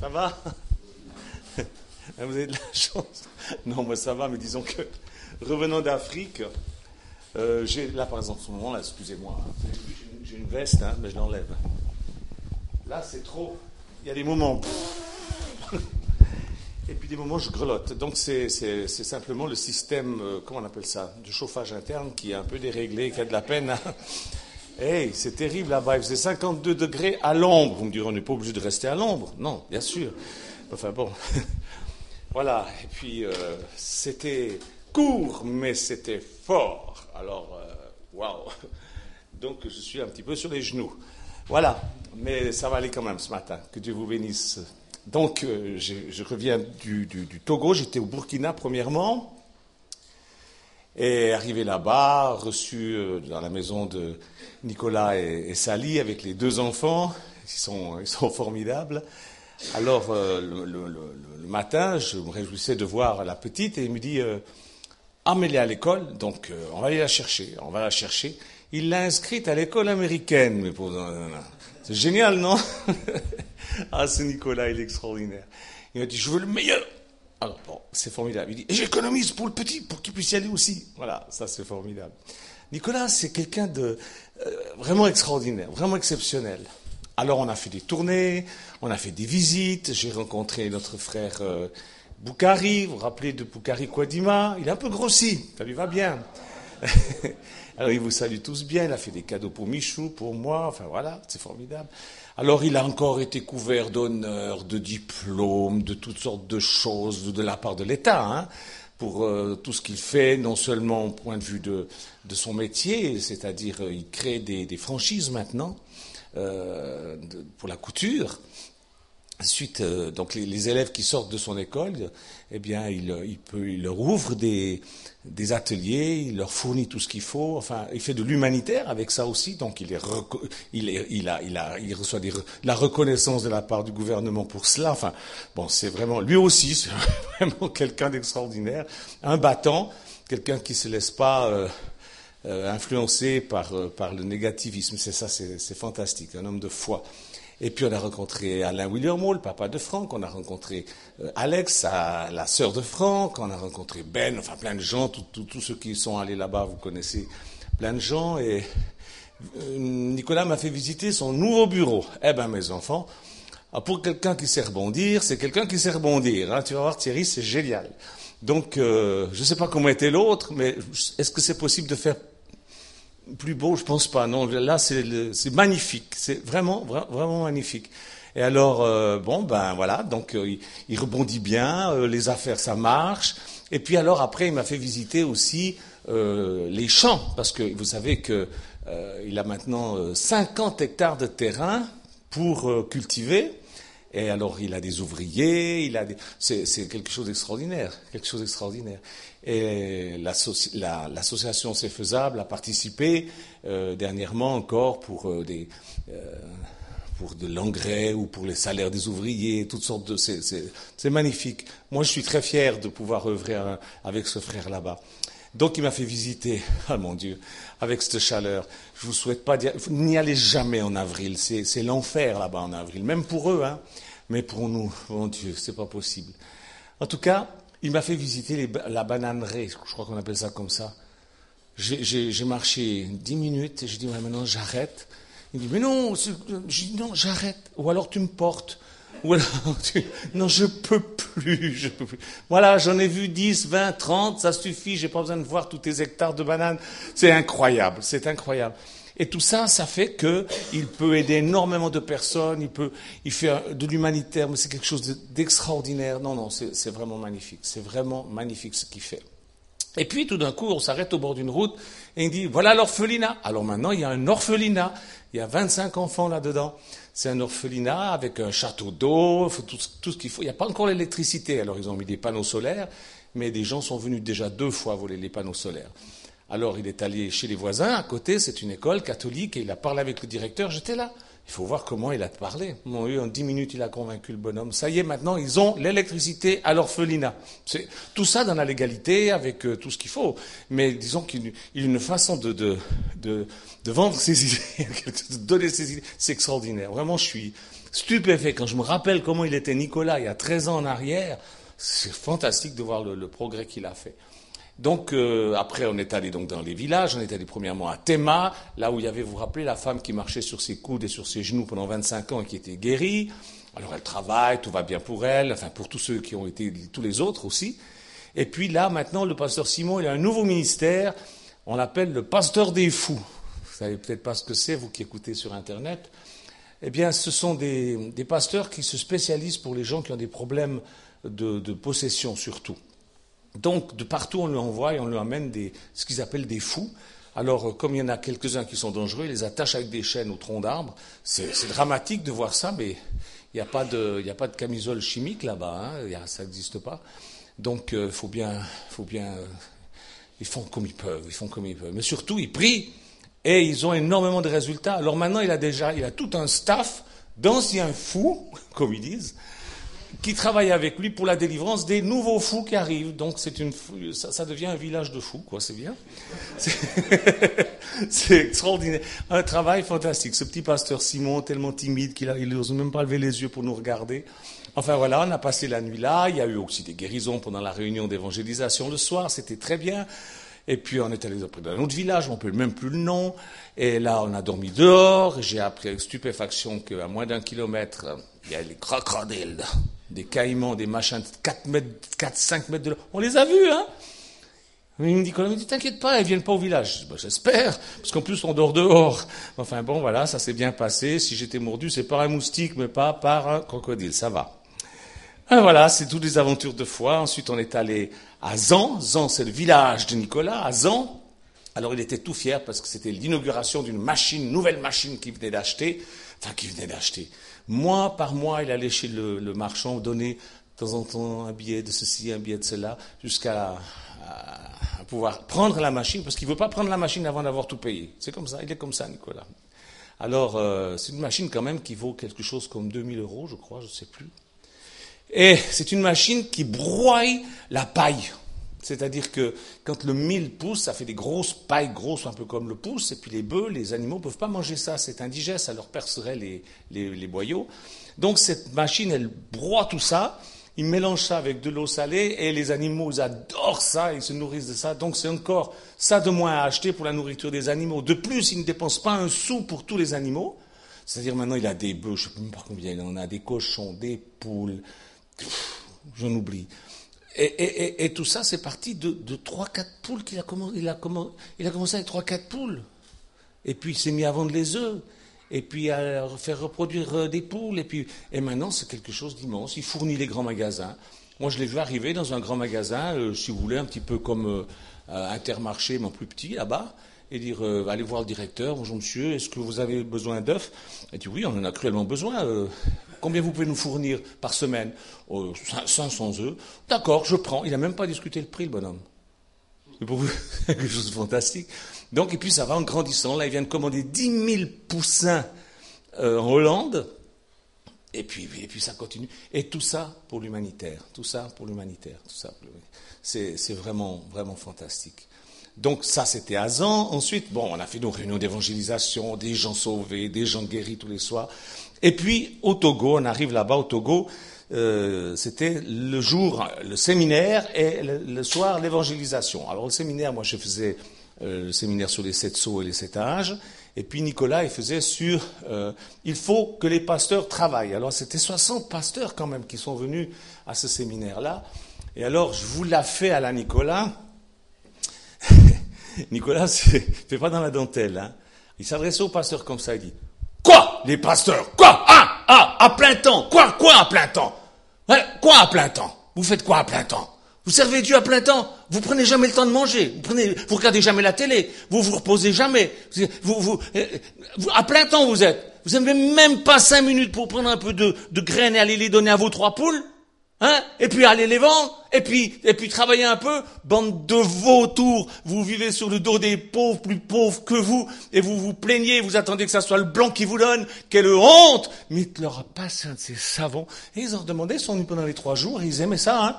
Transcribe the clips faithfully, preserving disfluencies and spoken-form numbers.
Ça va? Vous avez de la chance. Non, moi ça va, mais disons que revenant d'Afrique, euh, j'ai là par exemple, en ce moment, là, excusez-moi, hein, j'ai une veste, hein, mais je l'enlève. Là, c'est trop. Il y a des moments. Et puis des moments, je grelotte. Donc c'est, c'est, c'est simplement le système, euh, comment on appelle ça, de chauffage interne qui est un peu déréglé, qui a de la peine. Hein. Hey, c'est terrible là-bas, il faisait cinquante-deux degrés à l'ombre. Vous me direz, on n'est pas obligé de rester à l'ombre. Non, bien sûr. Enfin bon. Voilà, et puis euh, c'était court, mais c'était fort. Alors, waouh. Wow. Donc je suis un petit peu sur les genoux. Voilà, mais ça va aller quand même ce matin. Que Dieu vous bénisse. Donc, euh, je, je reviens du, du, du Togo. J'étais au Burkina premièrement. Et arrivé là-bas, reçu euh, dans la maison de Nicolas et, et Sally avec les deux enfants. Ils sont, ils sont formidables. Alors, euh, le, le, le, le matin, je me réjouissais de voir la petite et il me dit euh, « Ah, mais elle est à l'école, donc euh, on va aller la chercher. » On va la chercher. Il l'a inscrite à l'école américaine, mes pauvres. C'est génial, non? Ah, ce Nicolas, il est extraordinaire. Il m'a dit « Je veux le meilleur. » Alors, bon, c'est formidable. Il dit « Et j'économise pour le petit, pour qu'il puisse y aller aussi. » Voilà, ça c'est formidable. Nicolas, c'est quelqu'un de euh, vraiment extraordinaire, vraiment exceptionnel. Alors on a fait des tournées, on a fait des visites, j'ai rencontré notre frère euh, Boukari, vous vous rappelez de Boukari Kouadima, il est un peu grossi, ça lui va bien. Alors il vous salue tous bien, il a fait des cadeaux pour Michou, pour moi, enfin voilà, c'est formidable. Alors il a encore été couvert d'honneurs, de diplômes, de toutes sortes de choses de la part de l'État, hein, pour euh, tout ce qu'il fait, non seulement au point de vue de, de son métier, c'est-à-dire euh, il crée des, des franchises maintenant, Euh, de, pour la couture. Ensuite, euh, donc les, les élèves qui sortent de son école, eh bien, il, il, peut, il leur ouvre des, des ateliers, il leur fournit tout ce qu'il faut. Enfin, il fait de l'humanitaire avec ça aussi. Donc, il, est reco- il, est, il, a, il, a, il reçoit des, la reconnaissance de la part du gouvernement pour cela. Enfin, bon, c'est vraiment lui aussi, c'est vraiment quelqu'un d'extraordinaire, un battant, quelqu'un qui se laisse pas euh, Euh, influencé par, euh, par le négativisme. C'est ça, c'est, c'est fantastique, un homme de foi. Et puis on a rencontré Alain Williamot, le papa de Franck, on a rencontré euh, Alex, à, la sœur de Franck, on a rencontré Ben, enfin plein de gens, tous ceux qui sont allés là-bas, vous connaissez plein de gens. Et euh, Nicolas m'a fait visiter son nouveau bureau. Eh ben mes enfants, pour quelqu'un qui sait rebondir, c'est quelqu'un qui sait rebondir. Hein. Tu vas voir Thierry, c'est génial. Donc euh, je ne sais pas comment était l'autre, mais est-ce que c'est possible de faire plus beau? Je pense pas. Non, là c'est, le, c'est magnifique. C'est vraiment, vra- vraiment magnifique. Et alors, euh, bon, ben voilà. Donc euh, il, il rebondit bien. Euh, les affaires, ça marche. Et puis alors après, il m'a fait visiter aussi euh, les champs, parce que vous savez que euh, il a maintenant euh, cinquante hectares de terrain pour euh, cultiver. Et alors, il a des ouvriers, il a des... c'est, c'est quelque chose d'extraordinaire, quelque chose d'extraordinaire. Et l'associ... la, l'association C'est Faisable a participé euh, dernièrement encore pour euh, des, euh, pour de l'engrais ou pour les salaires des ouvriers, toutes sortes de... C'est, c'est, c'est magnifique. Moi, je suis très fier de pouvoir œuvrer un, avec ce frère là-bas. Donc, il m'a fait visiter, ah mon Dieu, avec cette chaleur. Je vous souhaite pas dire, n'y allez jamais en avril. C'est, c'est l'enfer là-bas en avril, même pour eux, hein. Mais pour nous, mon Dieu, c'est pas possible. En tout cas, il m'a fait visiter les, la bananeraie, je crois qu'on appelle ça comme ça. J'ai, j'ai, j'ai marché dix minutes et j'ai dit, ouais, maintenant j'arrête. Il dit, mais non, c'est, j'ai dit, non, j'arrête. Ou alors tu me portes. Ou alors, tu, non, je peux plus, je peux plus. Voilà, j'en ai vu dix, vingt, trente, ça suffit, j'ai pas besoin de voir tous tes hectares de bananes. C'est incroyable, c'est incroyable. Et tout ça, ça fait que il peut aider énormément de personnes, il peut, il fait de l'humanitaire, mais c'est quelque chose d'extraordinaire. Non, non, c'est, c'est vraiment magnifique, c'est vraiment magnifique ce qu'il fait. Et puis, tout d'un coup, on s'arrête au bord d'une route et il dit, voilà l'orphelinat. Alors maintenant, il y a un orphelinat. Il y a vingt-cinq enfants là-dedans. C'est un orphelinat avec un château d'eau, tout, tout ce qu'il faut. Il n'y a pas encore l'électricité. Alors, ils ont mis des panneaux solaires, mais des gens sont venus déjà deux fois voler les panneaux solaires. Alors, il est allé chez les voisins. À côté, c'est une école catholique et il a parlé avec le directeur. J'étais là. Il faut voir comment il a parlé. Bon, en dix minutes, il a convaincu le bonhomme. Ça y est, maintenant, ils ont l'électricité à l'orphelinat. C'est tout ça dans la légalité, avec euh, tout ce qu'il faut. Mais disons qu'il y a une façon de, de, de, de vendre ses idées, de donner ses idées. C'est extraordinaire. Vraiment, je suis stupéfait. Quand je me rappelle comment il était Nicolas il y a treize ans en arrière, c'est fantastique de voir le, le progrès qu'il a fait. Donc euh, après on est allé donc dans les villages, on est allé premièrement à Tema, là où il y avait, vous vous rappelez, la femme qui marchait sur ses coudes et sur ses genoux pendant vingt-cinq ans et qui était guérie. Alors elle travaille, tout va bien pour elle, enfin pour tous ceux qui ont été, tous les autres aussi. Et puis là maintenant le pasteur Simon, il a un nouveau ministère, on l'appelle le pasteur des fous. Vous savez peut-être pas ce que c'est, vous qui écoutez sur Internet. Eh bien, ce sont des, des pasteurs qui se spécialisent pour les gens qui ont des problèmes de, de possession, surtout. Donc, de partout, on lui envoie et on lui amène des, ce qu'ils appellent des fous. Alors, comme il y en a quelques-uns qui sont dangereux, ils les attachent avec des chaînes au tronc d'arbre. C'est, c'est dramatique de voir ça, mais il n'y a pas de, il n'y a pas de camisole chimique là-bas, hein, y a, ça n'existe pas. Donc, il euh, faut bien, faut bien, euh, ils font comme ils peuvent, ils font comme ils peuvent. Mais surtout, ils prient. Et ils ont énormément de résultats. Alors maintenant, il a déjà, il a tout un staff d'anciens fous, comme ils disent, qui travaillent avec lui pour la délivrance des nouveaux fous qui arrivent. Donc c'est une, ça, ça devient un village de fous, quoi. C'est bien. C'est, c'est extraordinaire. Un travail fantastique. Ce petit pasteur Simon, tellement timide qu'il n'ose même pas lever les yeux pour nous regarder. Enfin voilà, on a passé la nuit là. Il y a eu aussi des guérisons pendant la réunion d'évangélisation le soir. C'était très bien. Et puis on est allé auprès d'un autre village, on ne peut même plus le nom. Et là, on a dormi dehors. J'ai appris avec stupéfaction qu'à moins d'un kilomètre, il y a les crocodiles, des caïmans, des machins de quatre mètres, quatre, cinq mètres de long. On les a vus, hein. Mais il me dit, il me dit, t'inquiète pas, ils viennent pas au village. Je dis, bah, j'espère, parce qu'en plus on dort dehors. Enfin bon, voilà, ça s'est bien passé. Si j'étais mordu, c'est par un moustique, mais pas par un crocodile. Ça va. Et voilà, c'est toutes les aventures de foi. Ensuite, on est allé à Zan. Zan, c'est le village de Nicolas, à Zan. Alors, il était tout fier parce que c'était l'inauguration d'une machine, nouvelle machine qu'il venait d'acheter. Enfin, qu'il venait d'acheter. Mois par mois, il allait chez le, le marchand donner de temps en temps un billet de ceci, un billet de cela, jusqu'à à, à pouvoir prendre la machine, parce qu'il ne veut pas prendre la machine avant d'avoir tout payé. C'est comme ça, il est comme ça, Nicolas. Alors, euh, c'est une machine quand même qui vaut quelque chose comme deux mille euros, je crois, je ne sais plus. Et c'est une machine qui broie la paille. C'est-à-dire que quand le mil pousse, ça fait des grosses pailles, grosses un peu comme le pouce, et puis les bœufs, les animaux ne peuvent pas manger ça, c'est indigeste, ça leur percerait les, les, les boyaux. Donc cette machine, elle broie tout ça, ils mélangent ça avec de l'eau salée, et les animaux ils adorent ça, ils se nourrissent de ça, donc c'est encore ça de moins à acheter pour la nourriture des animaux. De plus, ils ne dépensent pas un sou pour tous les animaux, c'est-à-dire maintenant il a des bœufs, je ne sais même pas combien il en a, des cochons, des poules, j'en oublie. Et, et, et, et tout ça, c'est parti de, de trois quatre poules qu'il a commencé. Il a, commencé, il a commencé avec trois quatre poules. Et puis, il s'est mis à vendre les œufs. Et puis, à faire reproduire des poules. Et puis, et maintenant, c'est quelque chose d'immense. Il fournit les grands magasins. Moi, je l'ai vu arriver dans un grand magasin, euh, si vous voulez, un petit peu comme euh, Intermarché, mais en plus petit, là-bas. Et dire, euh, allez voir le directeur, bonjour monsieur, est-ce que vous avez besoin d'œufs? Il dit, oui, on en a cruellement besoin. Euh, combien vous pouvez nous fournir par semaine? euh, cinq cents œufs. D'accord, je prends. Il n'a même pas discuté le prix, le bonhomme. C'est pour vous quelque chose de fantastique. Donc, et puis ça va en grandissant. Là, il vient de commander dix mille poussins euh, en Hollande. Et puis, et puis ça continue. Et tout ça pour l'humanitaire. Tout ça pour l'humanitaire. Tout ça pour l'humanitaire. C'est, c'est vraiment, vraiment fantastique. Donc ça, c'était à Zan. Ensuite, bon, on a fait nos réunions d'évangélisation, des gens sauvés, des gens guéris tous les soirs. Et puis, au Togo, on arrive là-bas au Togo, euh, c'était le jour, le séminaire, et le, le soir, l'évangélisation. Alors le séminaire, moi, je faisais euh, le séminaire sur les sept sceaux et les sept âges. Et puis Nicolas, il faisait sur euh, il faut que les pasteurs travaillent. Alors c'était soixante pasteurs quand même qui sont venus à ce séminaire-là. Et alors, je vous l'ai fait à la Nicolas. Nicolas ne fait pas dans la dentelle. Hein. Il s'adressait aux pasteurs comme ça, il dit « Quoi, les pasteurs? Quoi? Ah, ah, à plein temps? Quoi, quoi à plein temps? Ouais, quoi à plein temps? Vous faites quoi à plein temps? Vous servez Dieu à plein temps? Vous prenez jamais le temps de manger? Vous prenez, vous regardez jamais la télé? Vous vous reposez jamais? Vous, vous, vous, à plein temps vous êtes? Vous n'avez même pas cinq minutes pour prendre un peu de, de graines et aller les donner à vos trois poules? Hein? Et puis aller les vendre, et puis, et puis travailler un peu, bande de vautours, vous vivez sur le dos des pauvres, plus pauvres que vous, et vous vous plaignez, vous attendez que ça soit le blanc qui vous donne, quelle honte! Mais il leur a passé un de ces savons, et ils ont demandé, ils sont venus pendant les trois jours, et ils aimaient ça, hein.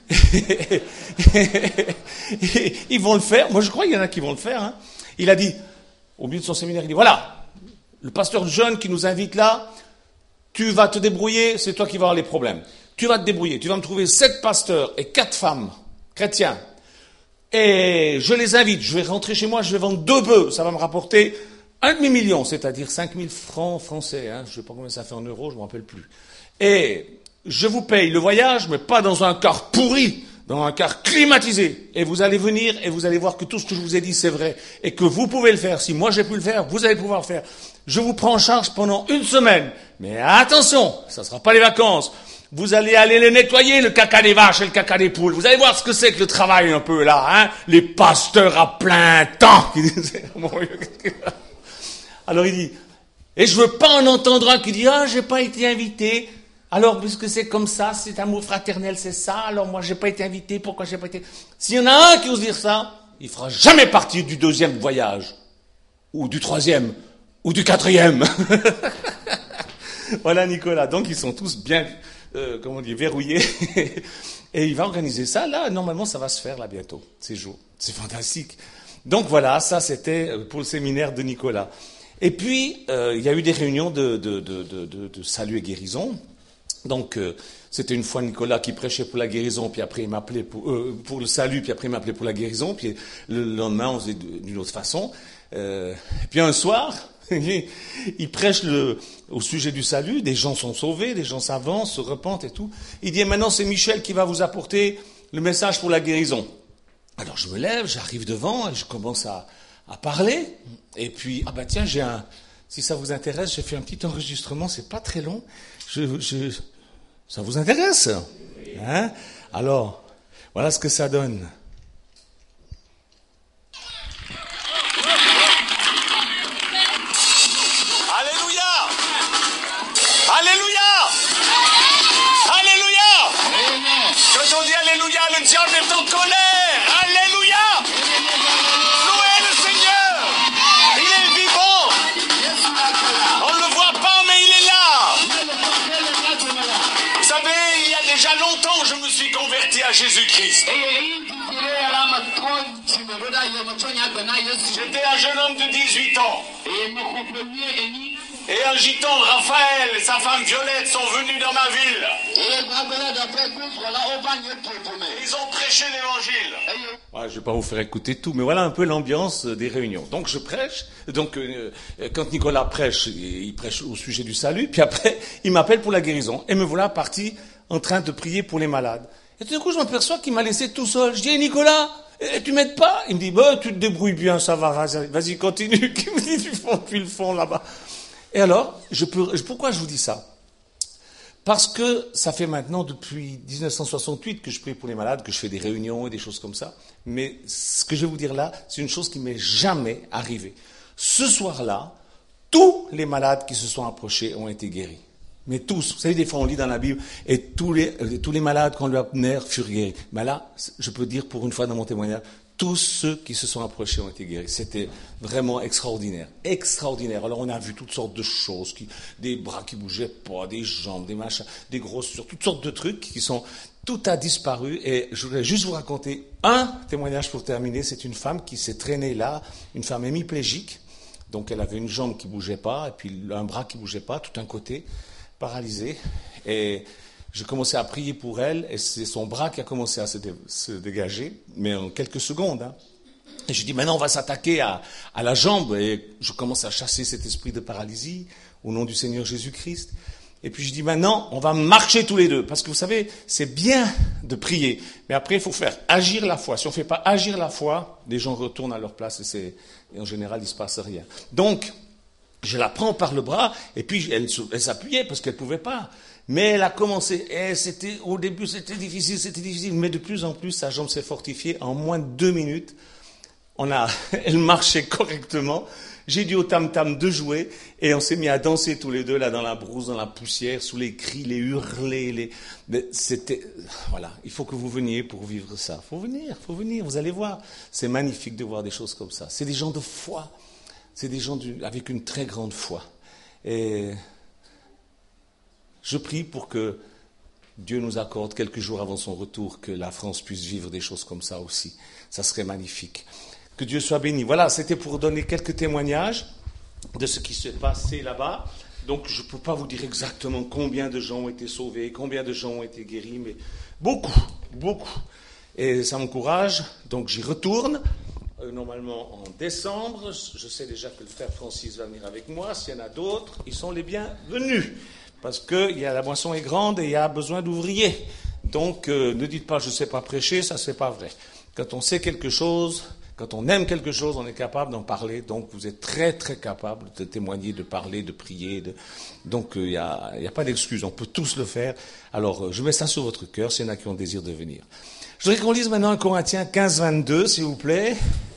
Ils vont le faire, moi je crois qu'il y en a qui vont le faire, hein. Il a dit, au milieu de son séminaire, il dit, voilà, le pasteur jeune qui nous invite là, Tu vas te débrouiller, c'est toi qui vas avoir les problèmes. Tu vas te débrouiller, tu vas me trouver sept pasteurs et quatre femmes chrétiens. Et je les invite, je vais rentrer chez moi, je vais vendre deux bœufs, ça va me rapporter un demi-million, c'est-à-dire cinq mille francs français, hein, je ne sais pas combien ça fait en euros, je ne me rappelle plus. Et je vous paye le voyage, mais pas dans un car pourri, dans un car climatisé. Et vous allez venir et vous allez voir que tout ce que je vous ai dit, c'est vrai. Et que vous pouvez le faire. Si moi j'ai pu le faire, vous allez pouvoir le faire. Je vous prends en charge pendant une semaine. Mais attention, ça ne sera pas les vacances. Vous allez aller les nettoyer, le caca des vaches et le caca des poules. Vous allez voir ce que c'est que le travail un peu là, hein. Les pasteurs à plein temps. Alors il dit, et je veux pas en entendre un qui dit, ah, j'ai pas été invité. Alors, puisque c'est comme ça, c'est amour fraternel, c'est ça, alors moi j'ai pas été invité, pourquoi j'ai pas été... S'il y en a un qui ose dire ça, il fera jamais partie du deuxième voyage. Ou du troisième. Ou du quatrième. Voilà Nicolas. Donc ils sont tous bien, euh, comment dire, verrouillés. Et il va organiser ça. Là, normalement, ça va se faire là bientôt, ces jours. C'est fantastique. Donc voilà, ça c'était pour le séminaire de Nicolas. Et puis, euh, il y a eu des réunions de, de, de, de, de, de salut et guérison. Donc, euh, c'était une fois Nicolas qui prêchait pour la guérison, puis après il m'appelait pour, euh, pour le salut, puis après il m'appelait pour la guérison, puis le lendemain on faisait d'une autre façon. Euh, puis un soir, il prêche le, au sujet du salut, des gens sont sauvés, des gens s'avancent, se repentent et tout. Il dit, maintenant c'est Michel qui va vous apporter le message pour la guérison. Alors je me lève, j'arrive devant, et je commence à, à parler, et puis, ah bah tiens, j'ai un, si ça vous intéresse, j'ai fait un petit enregistrement, c'est pas très long. Je, je, ça vous intéresse, hein? Alors, voilà ce que ça donne. Alléluia! Alléluia! Alléluia! Quand on dit Alléluia, le diable est en colère! Alléluia! Louez le Seigneur! Il est vivant! On ne le voit pas, mais il est là! Vous savez, il y a déjà longtemps, je me suis converti à Jésus-Christ. J'étais un jeune homme de dix-huit ans. Et un gitan, Raphaël, et sa femme Violette sont venus dans ma ville. Ils ont prêché l'évangile. Ouais, je ne vais pas vous faire écouter tout, mais voilà un peu l'ambiance des réunions. Donc je prêche, donc euh, quand Nicolas prêche, il prêche au sujet du salut, puis après, il m'appelle pour la guérison. Et me voilà parti en train de prier pour les malades. Et tout d'un coup, je m'aperçois qu'il m'a laissé tout seul. Je dis, hey, Nicolas, tu m'aides pas? Il me dit, bah, tu te débrouilles bien, ça va, vas-y, continue. Il me dit, du fond, puis le fond, là-bas. Et alors, je peux, pourquoi je vous dis ça? Parce que ça fait maintenant depuis dix-neuf cent soixante-huit que je prie pour les malades, que je fais des réunions et des choses comme ça. Mais ce que je vais vous dire là, c'est une chose qui m'est jamais arrivée. Ce soir-là, tous les malades qui se sont approchés ont été guéris. Mais tous. Vous savez, des fois on lit dans la Bible, et tous les, euh, tous les malades qu'on lui amenèrent furent guéris. Mais là, je peux dire pour une fois dans mon témoignage, tous ceux qui se sont approchés ont été guéris. C'était vraiment extraordinaire. Extraordinaire. Alors on a vu toutes sortes de choses, qui, des bras qui bougeaient pas, des jambes, des machins, des grosses, toutes sortes de trucs qui sont... Tout a disparu. Et je voudrais juste vous raconter un témoignage pour terminer. C'est une femme qui s'est traînée là, une femme hémiplégique. Donc elle avait une jambe qui bougeait pas, et puis un bras qui bougeait pas, tout un côté, paralysé. Et... j'ai commencé à prier pour elle, et c'est son bras qui a commencé à se, dé, se dégager, mais en quelques secondes. Hein. Et je dis, maintenant on va s'attaquer à, à la jambe, et je commence à chasser cet esprit de paralysie, au nom du Seigneur Jésus-Christ. Et puis je dis, maintenant on va marcher tous les deux, parce que vous savez, c'est bien de prier, mais après il faut faire agir la foi. Si on ne fait pas agir la foi, les gens retournent à leur place, et, c'est, et en général il ne se passe rien. Donc, je la prends par le bras, et puis elle, elle s'appuyait, parce qu'elle ne pouvait pas. Mais elle a commencé, et c'était, au début c'était difficile, c'était difficile, mais de plus en plus sa jambe s'est fortifiée. En moins de deux minutes, on a, elle marchait correctement. J'ai dit au tam-tam de jouer, et on s'est mis à danser tous les deux, là, dans la brousse, dans la poussière, sous les cris, les hurlés, les, mais c'était, voilà. Il faut que vous veniez pour vivre ça. Faut venir, faut venir, vous allez voir. C'est magnifique de voir des choses comme ça. C'est des gens de foi. C'est des gens du, avec une très grande foi. Et, je prie pour que Dieu nous accorde quelques jours avant son retour, que la France puisse vivre des choses comme ça aussi. Ça serait magnifique. Que Dieu soit béni. Voilà, c'était pour donner quelques témoignages de ce qui s'est passé là-bas. Donc je ne peux pas vous dire exactement combien de gens ont été sauvés, combien de gens ont été guéris, mais beaucoup, beaucoup. Et ça m'encourage, donc j'y retourne, euh, normalement en décembre. Je sais déjà que le frère Francis va venir avec moi. S'il y en a d'autres, ils sont les bienvenus. Parce que il y a, la moisson est grande et il y a besoin d'ouvriers. Donc euh, ne dites pas je ne sais pas prêcher, ça c'est pas vrai. Quand on sait quelque chose, quand on aime quelque chose, on est capable d'en parler. Donc vous êtes très très capable de témoigner, de parler, de prier. De... Donc il euh, n'y a, y a pas d'excuse, on peut tous le faire. Alors euh, je mets ça sur votre cœur s'il y en a qui ont le désir de venir. Je voudrais qu'on lise maintenant un Corinthiens quinze vingt-deux, s'il vous plaît.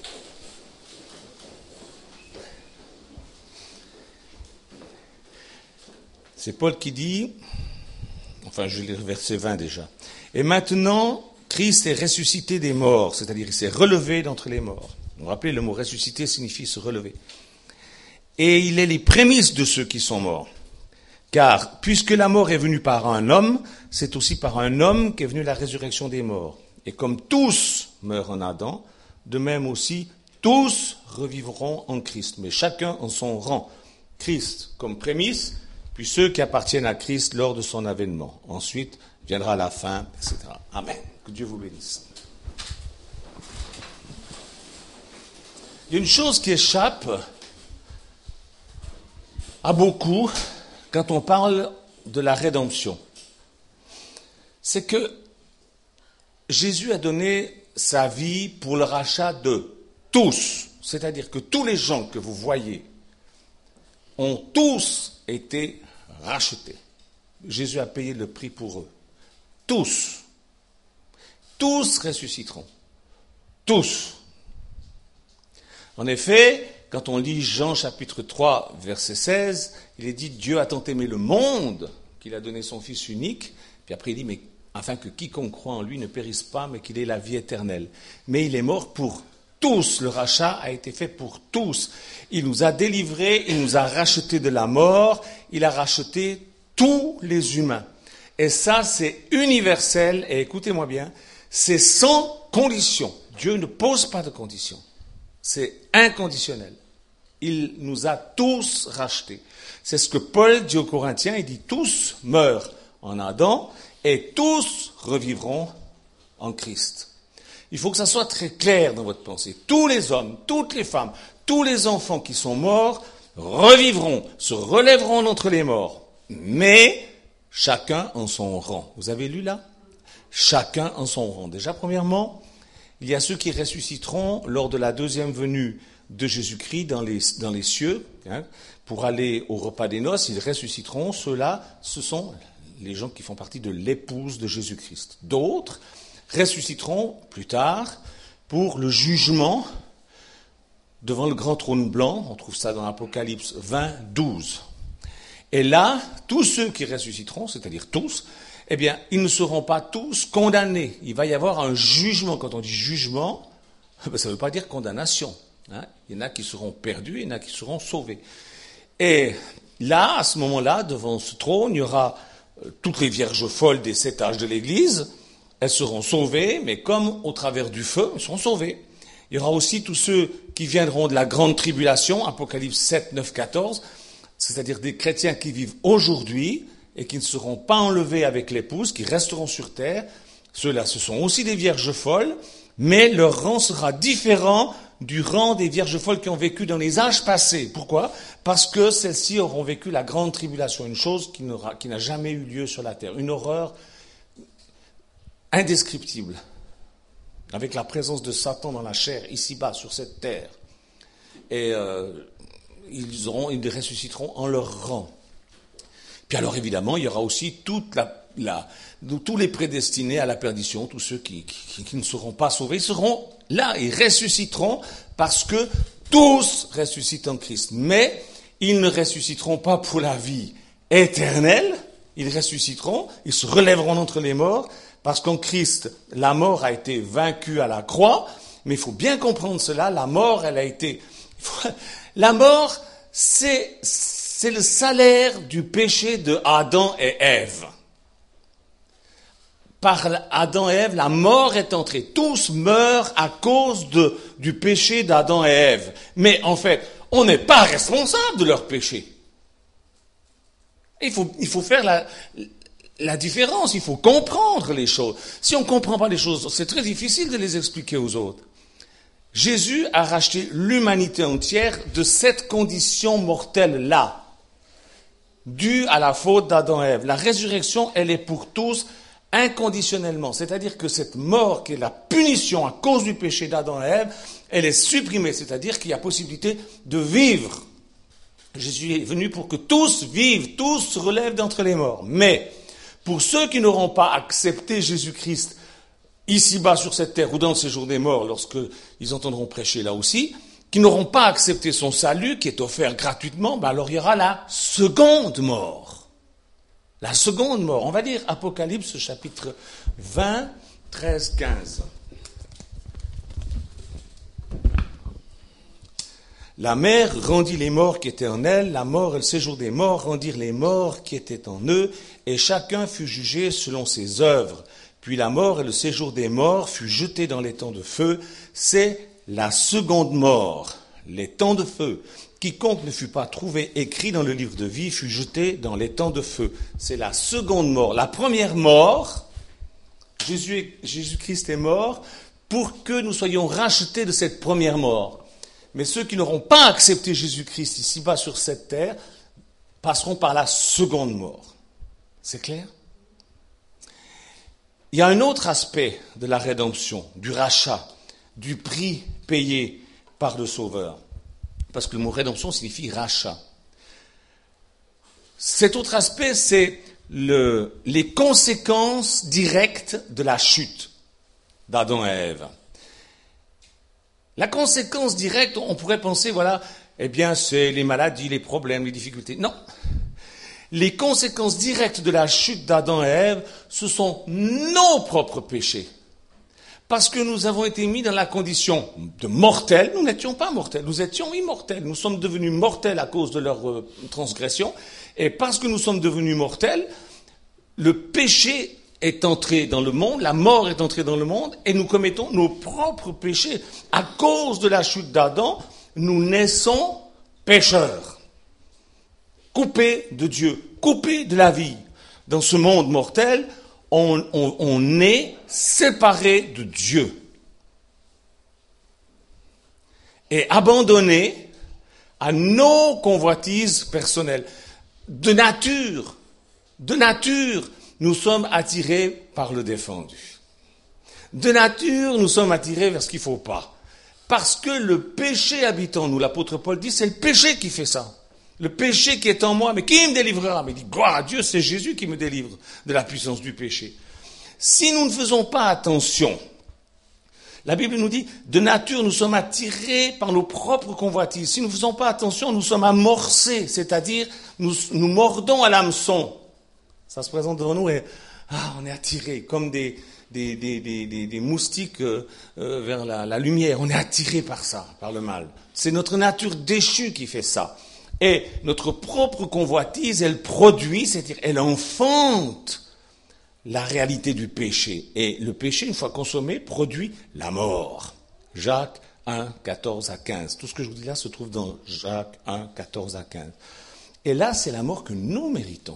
C'est Paul qui dit, enfin je vais lire verset vingt déjà. Et maintenant, Christ est ressuscité des morts, c'est-à-dire il s'est relevé d'entre les morts. Vous vous rappelez, le mot ressuscité signifie se relever. Et il est les prémices de ceux qui sont morts. Car puisque la mort est venue par un homme, c'est aussi par un homme qu'est venue la résurrection des morts. Et comme tous meurent en Adam, de même aussi tous revivront en Christ, mais chacun en son rang. Christ comme prémisse, puis ceux qui appartiennent à Christ lors de son avènement. Ensuite viendra la fin, et cetera. Amen. Que Dieu vous bénisse. Il y a une chose qui échappe à beaucoup quand on parle de la rédemption. C'est que Jésus a donné sa vie pour le rachat de tous. C'est-à-dire que tous les gens que vous voyez ont tous été rachetés. Jésus a payé le prix pour eux. Tous. Tous ressusciteront. Tous. En effet, quand on lit Jean chapitre trois, verset seize, il est dit « Dieu a tant aimé le monde qu'il a donné son Fils unique ». Puis après il dit « Mais afin que quiconque croit en lui ne périsse pas, mais qu'il ait la vie éternelle. » Mais il est mort pour tous. Le rachat a été fait pour tous. Il nous a délivrés, il nous a rachetés de la mort, il a racheté tous les humains. Et ça, c'est universel, et écoutez-moi bien, c'est sans condition. Dieu ne pose pas de conditions. C'est inconditionnel. Il nous a tous rachetés. C'est ce que Paul dit aux Corinthiens, il dit tous meurent en Adam et tous revivront en Christ. Il faut que ça soit très clair dans votre pensée. Tous les hommes, toutes les femmes, tous les enfants qui sont morts revivront, se relèveront d'entre les morts. Mais chacun en son rang. Vous avez lu là ? Chacun en son rang. Déjà, premièrement, il y a ceux qui ressusciteront lors de la deuxième venue de Jésus-Christ dans les, dans les cieux, hein, pour aller au repas des noces. Ils ressusciteront. Ceux-là, ce sont les gens qui font partie de l'épouse de Jésus-Christ. D'autres ressusciteront plus tard pour le jugement devant le grand trône blanc. On trouve ça dans Apocalypse vingt, douze. Et là, tous ceux qui ressusciteront, c'est-à-dire tous, eh bien, ils ne seront pas tous condamnés. Il va y avoir un jugement. Quand on dit jugement, ça ne veut pas dire condamnation. Hein. Il y en a qui seront perdus, il y en a qui seront sauvés. Et là, à ce moment-là, devant ce trône, il y aura toutes les vierges folles des sept âges de l'Église. Elles seront sauvées, mais comme au travers du feu, elles seront sauvées. Il y aura aussi tous ceux qui viendront de la grande tribulation, Apocalypse sept, neuf, quatorze, c'est-à-dire des chrétiens qui vivent aujourd'hui et qui ne seront pas enlevés avec l'épouse, qui resteront sur terre. Ceux-là, ce sont aussi des vierges folles, mais leur rang sera différent du rang des vierges folles qui ont vécu dans les âges passés. Pourquoi ? Parce que celles-ci auront vécu la grande tribulation, une chose qui, n'aura, qui n'a jamais eu lieu sur la terre, une horreur indescriptible, avec la présence de Satan dans la chair, ici-bas, sur cette terre. Et euh, ils, auront, ils ressusciteront en leur rang. Puis alors, évidemment, il y aura aussi toute la, la, tous les prédestinés à la perdition, tous ceux qui, qui, qui ne seront pas sauvés, ils seront là, ils ressusciteront parce que tous ressuscitent en Christ. Mais ils ne ressusciteront pas pour la vie éternelle, ils ressusciteront, ils se relèveront d'entre les morts, parce qu'en Christ, la mort a été vaincue à la croix, mais il faut bien comprendre cela, la mort, elle a été... La mort, c'est, c'est le salaire du péché de Adam et Ève. Par Adam et Ève, la mort est entrée. Tous meurent à cause de, du péché d'Adam et Ève. Mais en fait, on n'est pas responsable de leur péché. Il faut, il faut faire la, la différence, il faut comprendre les choses. Si on ne comprend pas les choses, c'est très difficile de les expliquer aux autres. Jésus a racheté l'humanité entière de cette condition mortelle-là, due à la faute d'Adam et Ève. La résurrection, elle est pour tous inconditionnellement. C'est-à-dire que cette mort qui est la punition à cause du péché d'Adam et Ève, elle est supprimée. C'est-à-dire qu'il y a possibilité de vivre. Jésus est venu pour que tous vivent, tous se relèvent d'entre les morts. Mais pour ceux qui n'auront pas accepté Jésus-Christ ici-bas sur cette terre ou dans le séjour des morts, lorsqu'ils entendront prêcher là aussi, qui n'auront pas accepté son salut, qui est offert gratuitement, ben alors il y aura la seconde mort. La seconde mort. On va lire Apocalypse chapitre vingt, treize, quinze. La mer rendit les morts qui étaient en elle, la mort et le séjour des morts rendirent les morts qui étaient en eux, et chacun fut jugé selon ses œuvres. Puis la mort et le séjour des morts fut jeté dans les temps de feu. C'est la seconde mort, les temps de feu. Quiconque ne fut pas trouvé écrit dans le livre de vie fut jeté dans les temps de feu. C'est la seconde mort. La première mort, Jésus, Jésus-Christ est mort pour que nous soyons rachetés de cette première mort. Mais ceux qui n'auront pas accepté Jésus-Christ ici-bas sur cette terre passeront par la seconde mort. C'est clair ? Il y a un autre aspect de la rédemption, du rachat, du prix payé par le Sauveur. Parce que le mot rédemption signifie rachat. Cet autre aspect, c'est le, les conséquences directes de la chute d'Adam et Ève. La conséquence directe, on pourrait penser, voilà, eh bien, c'est les maladies, les problèmes, les difficultés. Non. Les conséquences directes de la chute d'Adam et Ève, ce sont nos propres péchés. Parce que nous avons été mis dans la condition de mortels. Nous n'étions pas mortels, nous étions immortels. Nous sommes devenus mortels à cause de leur euh, transgression. Et parce que nous sommes devenus mortels, le péché est entré dans le monde, la mort est entrée dans le monde, et nous commettons nos propres péchés. À cause de la chute d'Adam, nous naissons pécheurs. Coupés de Dieu, coupés de la vie. Dans ce monde mortel, on, on, on est séparé de Dieu. Et abandonné à nos convoitises personnelles. De nature, de nature, nous sommes attirés par le défendu. De nature, nous sommes attirés vers ce qu'il ne faut pas. Parce que le péché habite en nous, l'apôtre Paul dit, c'est le péché qui fait ça. Le péché qui est en moi, mais qui me délivrera? Mais il dit, gloire à Dieu, c'est Jésus qui me délivre de la puissance du péché. Si nous ne faisons pas attention, la Bible nous dit, de nature, nous sommes attirés par nos propres convoitises. Si nous ne faisons pas attention, nous sommes amorcés, c'est-à-dire, nous, nous mordons à l'hameçon. Ça se présente devant nous et ah, on est attirés, comme des, des, des, des, des, des moustiques euh, euh, vers la, la lumière. On est attirés par ça, par le mal. C'est notre nature déchue qui fait ça. Et notre propre convoitise, elle produit, c'est-à-dire elle enfante la réalité du péché. Et le péché, une fois consommé, produit la mort. Jacques un, quatorze à quinze. Tout ce que je vous dis là se trouve dans Jacques un, quatorze à quinze. Et là, c'est la mort que nous méritons.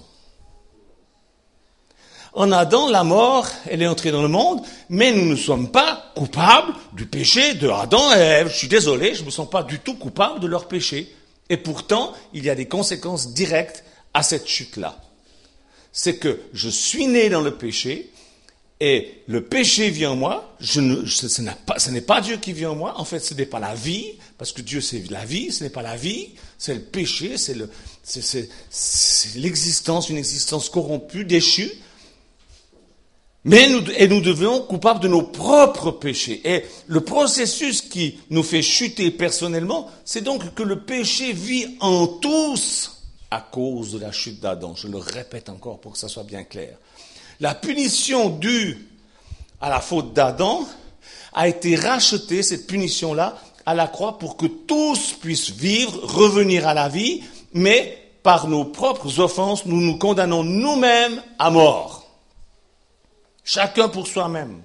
En Adam, la mort, elle est entrée dans le monde, mais nous ne sommes pas coupables du péché de Adam et Ève. Je suis désolé, je ne me sens pas du tout coupable de leur péché. Et pourtant, il y a des conséquences directes à cette chute-là. C'est que je suis né dans le péché, et le péché vit en moi, je ne, ce, ce, n'est pas, ce n'est pas Dieu qui vit en moi, en fait ce n'est pas la vie, parce que Dieu c'est la vie, ce n'est pas la vie, c'est le péché, c'est, le, c'est, c'est, c'est l'existence, une existence corrompue, déchue. Mais nous, et nous devenons coupables de nos propres péchés. Et le processus qui nous fait chuter personnellement, c'est donc que le péché vit en tous à cause de la chute d'Adam. Je le répète encore pour que ça soit bien clair. La punition due à la faute d'Adam a été rachetée, cette punition-là, à la croix pour que tous puissent vivre, revenir à la vie, mais par nos propres offenses, nous nous condamnons nous-mêmes à mort. Chacun pour soi-même.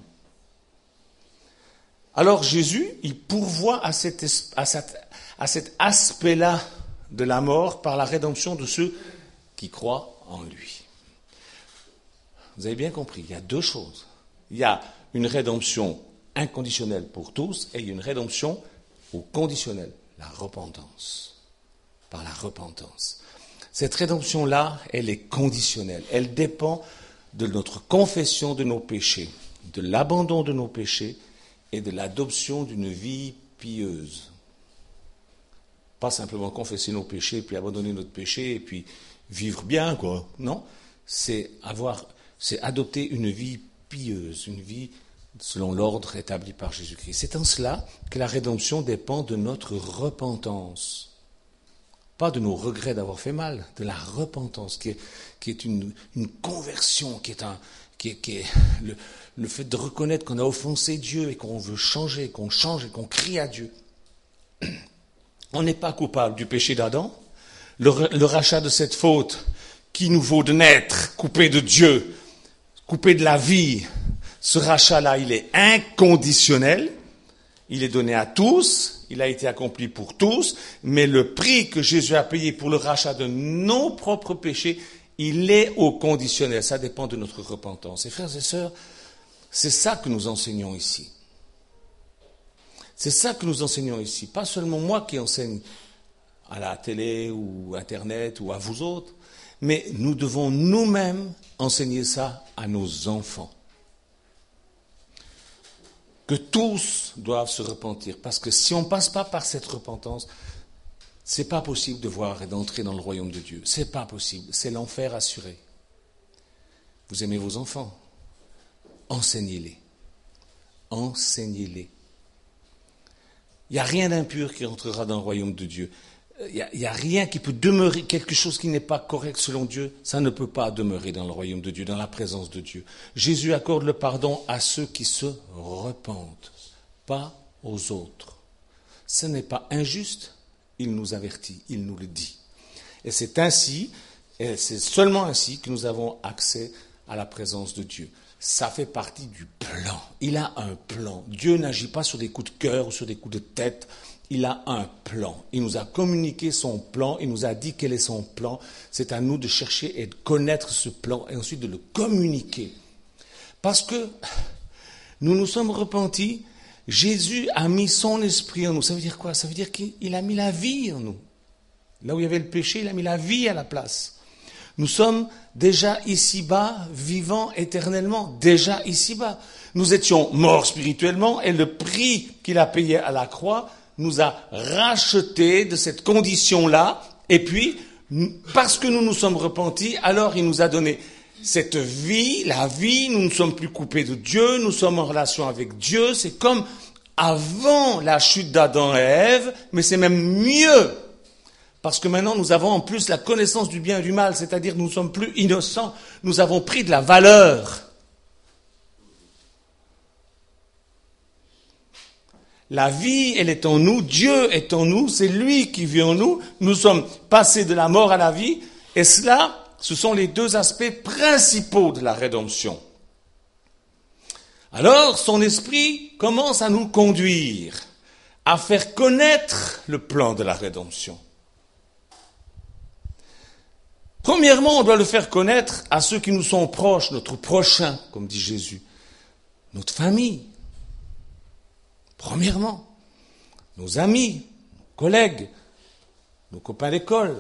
Alors Jésus, il pourvoit à, cette, à, cette, à cet aspect-là de la mort par la rédemption de ceux qui croient en lui. Vous avez bien compris, il y a deux choses. Il y a une rédemption inconditionnelle pour tous et il y a une rédemption au conditionnel, la repentance. Par la repentance. Cette rédemption-là, elle est conditionnelle. Elle dépend de notre confession de nos péchés, de l'abandon de nos péchés et de l'adoption d'une vie pieuse. Pas simplement confesser nos péchés, puis abandonner notre péché, et puis vivre bien, quoi. Non, c'est avoir, c'est adopter une vie pieuse, une vie selon l'ordre établi par Jésus-Christ. C'est en cela que la rédemption dépend de notre repentance. Pas de nos regrets d'avoir fait mal, de la repentance, qui est, qui est une, une conversion, qui est, un, qui est, qui est le, le fait de reconnaître qu'on a offensé Dieu et qu'on veut changer, qu'on change et qu'on crie à Dieu. On n'est pas coupable du péché d'Adam. Le, le rachat de cette faute qui nous vaut de naître, coupé de Dieu, coupé de la vie, ce rachat-là, il est inconditionnel. Il est donné à tous, il a été accompli pour tous, mais le prix que Jésus a payé pour le rachat de nos propres péchés, il est au conditionnel. Ça dépend de notre repentance. Et frères et sœurs, c'est ça que nous enseignons ici. C'est ça que nous enseignons ici. Pas seulement moi qui enseigne à la télé ou Internet ou à vous autres, mais nous devons nous-mêmes enseigner ça à nos enfants. Que tous doivent se repentir. Parce que si on ne passe pas par cette repentance, c'est pas possible de voir et d'entrer dans le royaume de Dieu. C'est pas possible. C'est l'enfer assuré. Vous aimez vos enfants? Enseignez-les. Enseignez-les. Il n'y a rien d'impur qui entrera dans le royaume de Dieu. Il n'y a, il y a rien qui peut demeurer, quelque chose qui n'est pas correct selon Dieu, ça ne peut pas demeurer dans le royaume de Dieu, dans la présence de Dieu. Jésus accorde le pardon à ceux qui se repentent, pas aux autres. Ce n'est pas injuste, il nous avertit, il nous le dit. Et c'est ainsi, et c'est seulement ainsi que nous avons accès à la présence de Dieu. Ça fait partie du plan. Il a un plan. Dieu n'agit pas sur des coups de cœur ou sur des coups de tête. Il a un plan. Il nous a communiqué son plan. Il nous a dit quel est son plan. C'est à nous de chercher et de connaître ce plan et ensuite de le communiquer. Parce que nous nous sommes repentis. Jésus a mis son esprit en nous. Ça veut dire quoi? Ça veut dire qu'il a mis la vie en nous. Là où il y avait le péché, il a mis la vie à la place. Nous sommes déjà ici-bas, vivants éternellement, déjà ici-bas. Nous étions morts spirituellement et le prix qu'il a payé à la croix nous a rachetés de cette condition-là. Et puis, parce que nous nous sommes repentis, alors il nous a donné cette vie, la vie. Nous ne sommes plus coupés de Dieu, nous sommes en relation avec Dieu. C'est comme avant la chute d'Adam et Ève, mais c'est même mieux. Parce que maintenant, nous avons en plus la connaissance du bien et du mal, c'est-à-dire nous ne sommes plus innocents, nous avons pris de la valeur. La vie, elle est en nous, Dieu est en nous, c'est lui qui vit en nous, nous sommes passés de la mort à la vie, et cela, ce sont les deux aspects principaux de la rédemption. Alors, son esprit commence à nous conduire, à faire connaître le plan de la rédemption. Premièrement, on doit le faire connaître à ceux qui nous sont proches, notre prochain, comme dit Jésus, notre famille. Premièrement, nos amis, nos collègues, nos copains d'école.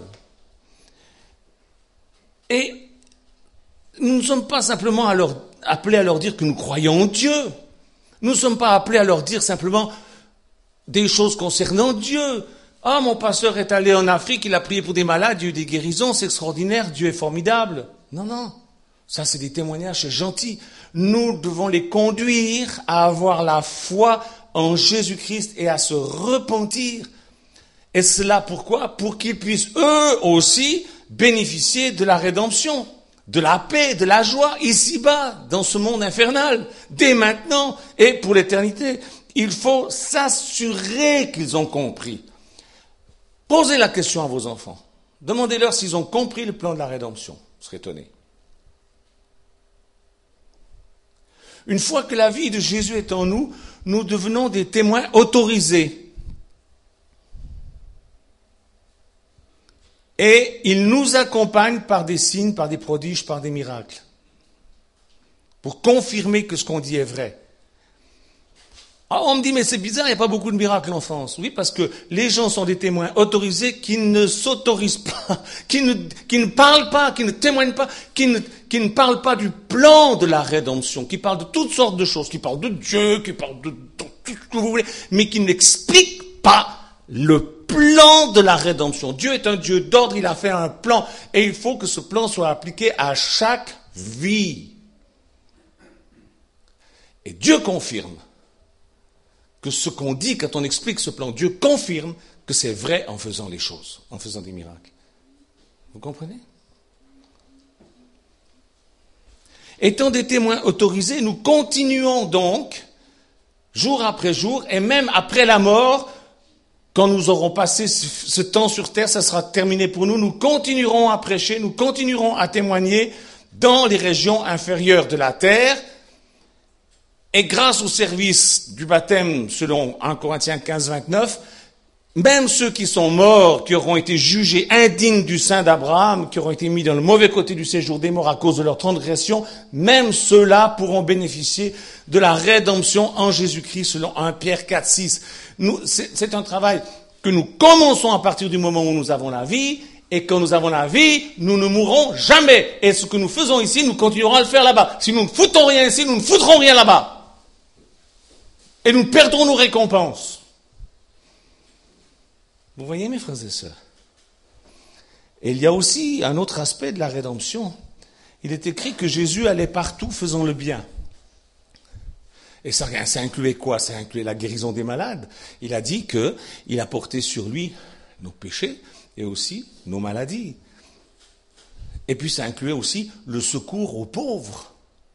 Et nous ne sommes pas simplement à leur, appelés à leur dire que nous croyons en Dieu. Nous ne sommes pas appelés à leur dire simplement des choses concernant Dieu. Ah, mon pasteur est allé en Afrique, il a prié pour des malades, il y a eu des guérisons, c'est extraordinaire, Dieu est formidable. Non, non, ça c'est des témoignages, c'est gentil. Nous devons les conduire à avoir la foi en Jésus-Christ et à se repentir. Et cela pourquoi? Pour qu'ils puissent eux aussi bénéficier de la rédemption, de la paix, de la joie, ici-bas, dans ce monde infernal, dès maintenant et pour l'éternité. Il faut s'assurer qu'ils ont compris. Posez la question à vos enfants. Demandez-leur s'ils ont compris le plan de la rédemption. Vous serez étonnés. Une fois que la vie de Jésus est en nous, nous devenons des témoins autorisés. Et il nous accompagne par des signes, par des prodiges, par des miracles. Pour confirmer que ce qu'on dit est vrai. Alors on me dit, mais c'est bizarre, il n'y a pas beaucoup de miracles en France. Oui, parce que les gens sont des témoins autorisés qui ne s'autorisent pas, qui ne, qui ne parlent pas, qui ne témoignent pas, qui ne, qui ne parlent pas du plan de la rédemption, qui parlent de toutes sortes de choses, qui parlent de Dieu, qui parlent de, de tout ce que vous voulez, mais qui n'expliquent pas le plan de la rédemption. Dieu est un Dieu d'ordre, il a fait un plan, et il faut que ce plan soit appliqué à chaque vie. Et Dieu confirme que ce qu'on dit quand on explique ce plan, Dieu confirme que c'est vrai en faisant les choses, en faisant des miracles. Vous comprenez? Étant des témoins autorisés, nous continuons donc, jour après jour, et même après la mort, quand nous aurons passé ce temps sur terre, ça sera terminé pour nous, nous continuerons à prêcher, nous continuerons à témoigner dans les régions inférieures de la terre. Et grâce au service du baptême, selon un Corinthiens quinze, vingt-neuf, même ceux qui sont morts, qui auront été jugés indignes du sein d'Abraham, qui auront été mis dans le mauvais côté du séjour des morts à cause de leur transgression, même ceux-là pourront bénéficier de la rédemption en Jésus-Christ, selon un Pierre quatre, six. Nous, c'est, c'est un travail que nous commençons à partir du moment où nous avons la vie, et quand nous avons la vie, nous ne mourrons jamais. Et ce que nous faisons ici, nous continuerons à le faire là-bas. Si nous ne foutons rien ici, nous ne foutrons rien là-bas. Et nous perdrons nos récompenses. Vous voyez, mes frères et sœurs? Et il y a aussi un autre aspect de la rédemption. Il est écrit que Jésus allait partout faisant le bien. Et ça, ça incluait quoi? Ça incluait la guérison des malades. Il a dit qu'il a porté sur lui nos péchés et aussi nos maladies. Et puis ça incluait aussi le secours aux pauvres.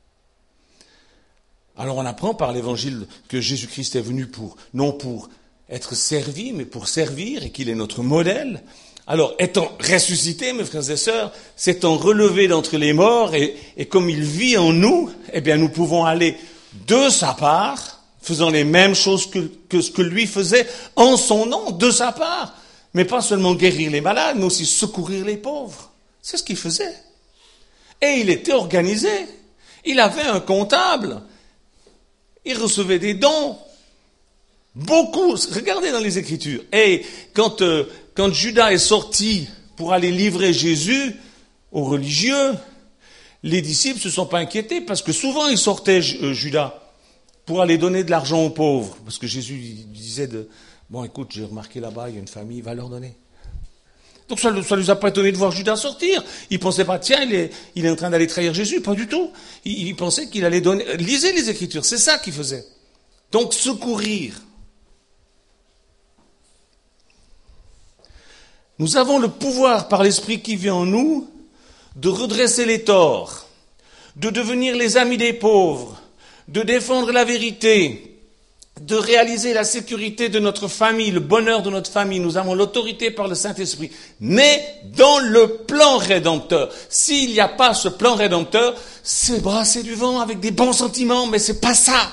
Alors on apprend par l'évangile que Jésus-Christ est venu pour, non pour être servi, mais pour servir, et qu'il est notre modèle. Alors, étant ressuscité, mes frères et sœurs, s'étant relevé d'entre les morts, et, et comme il vit en nous, eh bien nous pouvons aller de sa part, faisant les mêmes choses que, que ce que lui faisait en son nom, de sa part. Mais pas seulement guérir les malades, mais aussi secourir les pauvres. C'est ce qu'il faisait. Et il était organisé. Il avait un comptable. Il recevait des dons. Beaucoup. Regardez dans les Écritures. Et quand, euh, quand Judas est sorti pour aller livrer Jésus aux religieux, les disciples ne se sont pas inquiétés parce que souvent il sortait euh, Judas pour aller donner de l'argent aux pauvres. Parce que Jésus disait de, bon écoute, j'ai remarqué là-bas, il y a une famille, va leur donner. Donc ça ne les a pas étonnés de voir Judas sortir. Ils ne pensaient pas, tiens, il est, il est en train d'aller trahir Jésus. Pas du tout. Ils, ils pensaient qu'il allait donner... Lisez les Écritures, c'est ça qu'il faisait. Donc secourir. Nous avons le pouvoir, par l'Esprit qui vit en nous, de redresser les torts, de devenir les amis des pauvres, de défendre la vérité, de réaliser la sécurité de notre famille, le bonheur de notre famille. Nous avons l'autorité par le Saint-Esprit. Mais dans le plan rédempteur, s'il n'y a pas ce plan rédempteur, c'est brasser du vent avec des bons sentiments, mais c'est pas ça.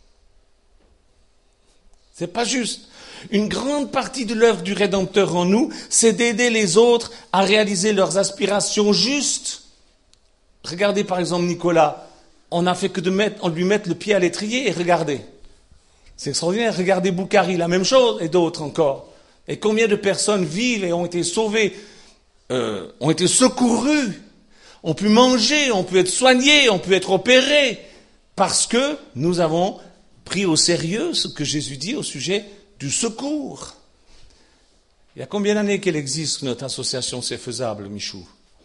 C'est pas juste. Une grande partie de l'œuvre du Rédempteur en nous, c'est d'aider les autres à réaliser leurs aspirations justes. Regardez par exemple Nicolas, on n'a fait que de mettre, on lui mettre le pied à l'étrier et regardez. C'est extraordinaire, regardez Boukhari, la même chose, et d'autres encore. Et combien de personnes vivent et ont été sauvées, euh, ont été secourues, ont pu manger, ont pu être soignées, ont pu être opérées, parce que nous avons pris au sérieux ce que Jésus dit au sujet du secours. Il y a combien d'années qu'elle existe, notre association C'est Faisable, Michou?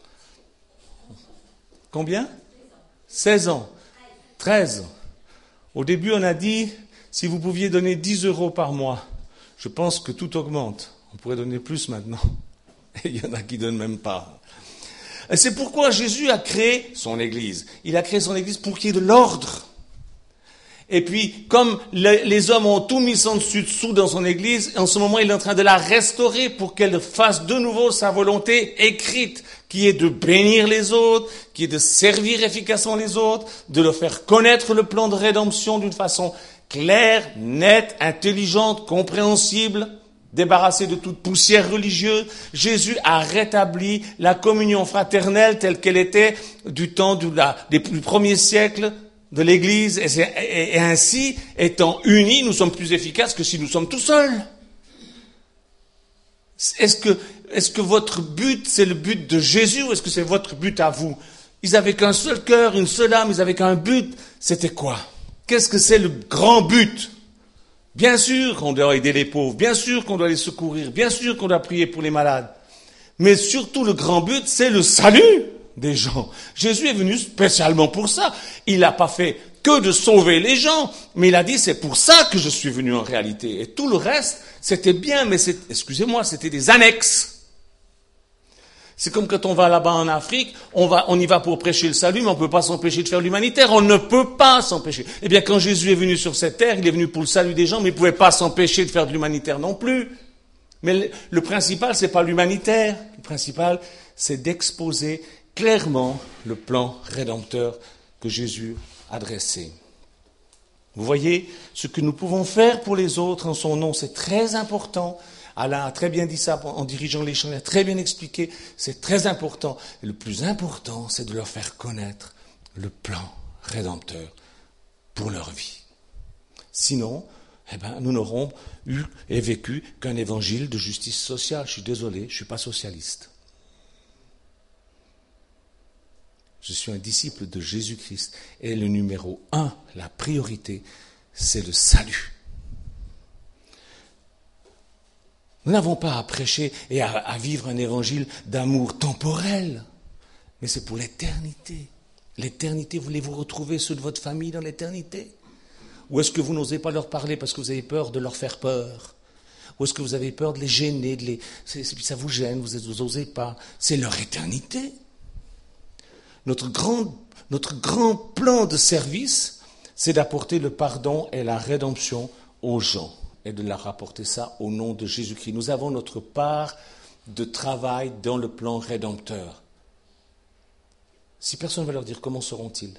Combien? seize ans. treize. Au début, on a dit, si vous pouviez donner dix euros par mois, je pense que tout augmente. On pourrait donner plus maintenant. Et il y en a qui ne donnent même pas. Et c'est pourquoi Jésus a créé son Église. Il a créé son Église pour qu'il y ait de l'ordre. Et puis, comme le, les hommes ont tout mis en dessus dessous dans son Église, en ce moment, il est en train de la restaurer pour qu'elle fasse de nouveau sa volonté écrite, qui est de bénir les autres, qui est de servir efficacement les autres, de leur faire connaître le plan de rédemption d'une façon claire, nette, intelligente, compréhensible. débarrassé de toute poussière religieuse. Jésus a rétabli la communion fraternelle telle qu'elle était du temps du, la, des, du premier siècle de l'Église. Et, et, et ainsi, étant unis, nous sommes plus efficaces que si nous sommes tout seuls. Est-ce que, est-ce que votre but, c'est le but de Jésus ou est-ce que c'est votre but à vous? Ils avaient qu'un seul cœur, une seule âme, ils avaient qu'un but. C'était quoi? Qu'est-ce que c'est le grand but? Bien sûr qu'on doit aider les pauvres, bien sûr qu'on doit les secourir, bien sûr qu'on doit prier pour les malades. Mais surtout, le grand but, c'est le salut des gens. Jésus est venu spécialement pour ça. Il n'a pas fait que de sauver les gens, mais il a dit, c'est pour ça que je suis venu en réalité. Et tout le reste, c'était bien, mais c'est, excusez-moi, c'était des annexes. C'est comme quand on va là-bas en Afrique, on va, on y va pour prêcher le salut, mais on ne peut pas s'empêcher de faire l'humanitaire. On ne peut pas s'empêcher. Eh bien, quand Jésus est venu sur cette terre, il est venu pour le salut des gens, mais il ne pouvait pas s'empêcher de faire de l'humanitaire non plus. Mais le, le principal, c'est pas l'humanitaire. Le principal, c'est d'exposer clairement le plan rédempteur que Jésus a dressé. Vous voyez, ce que nous pouvons faire pour les autres en son nom, c'est très important. Alain a très bien dit ça en dirigeant les chants, il a très bien expliqué, c'est très important. Et le plus important, c'est de leur faire connaître le plan rédempteur pour leur vie. Sinon, eh ben, nous n'aurons eu et vécu qu'un évangile de justice sociale. Je suis désolé, je ne suis pas socialiste. Je suis un disciple de Jésus-Christ. Et le numéro un, la priorité, c'est le salut. Nous n'avons pas à prêcher et à, à vivre un évangile d'amour temporel, mais c'est pour l'éternité. L'éternité, voulez-vous retrouver ceux de votre famille dans l'éternité? Ou est-ce que vous n'osez pas leur parler parce que vous avez peur de leur faire peur? Ou est-ce que vous avez peur de les gêner, de les, c'est, c'est, ça vous gêne, vous n'osez pas? C'est leur éternité. Notre grand, notre grand plan de service, c'est d'apporter le pardon et la rédemption aux gens. Et de leur rapporter ça au nom de Jésus-Christ. Nous avons notre part de travail dans le plan rédempteur. Si personne ne va leur dire, comment seront-ils?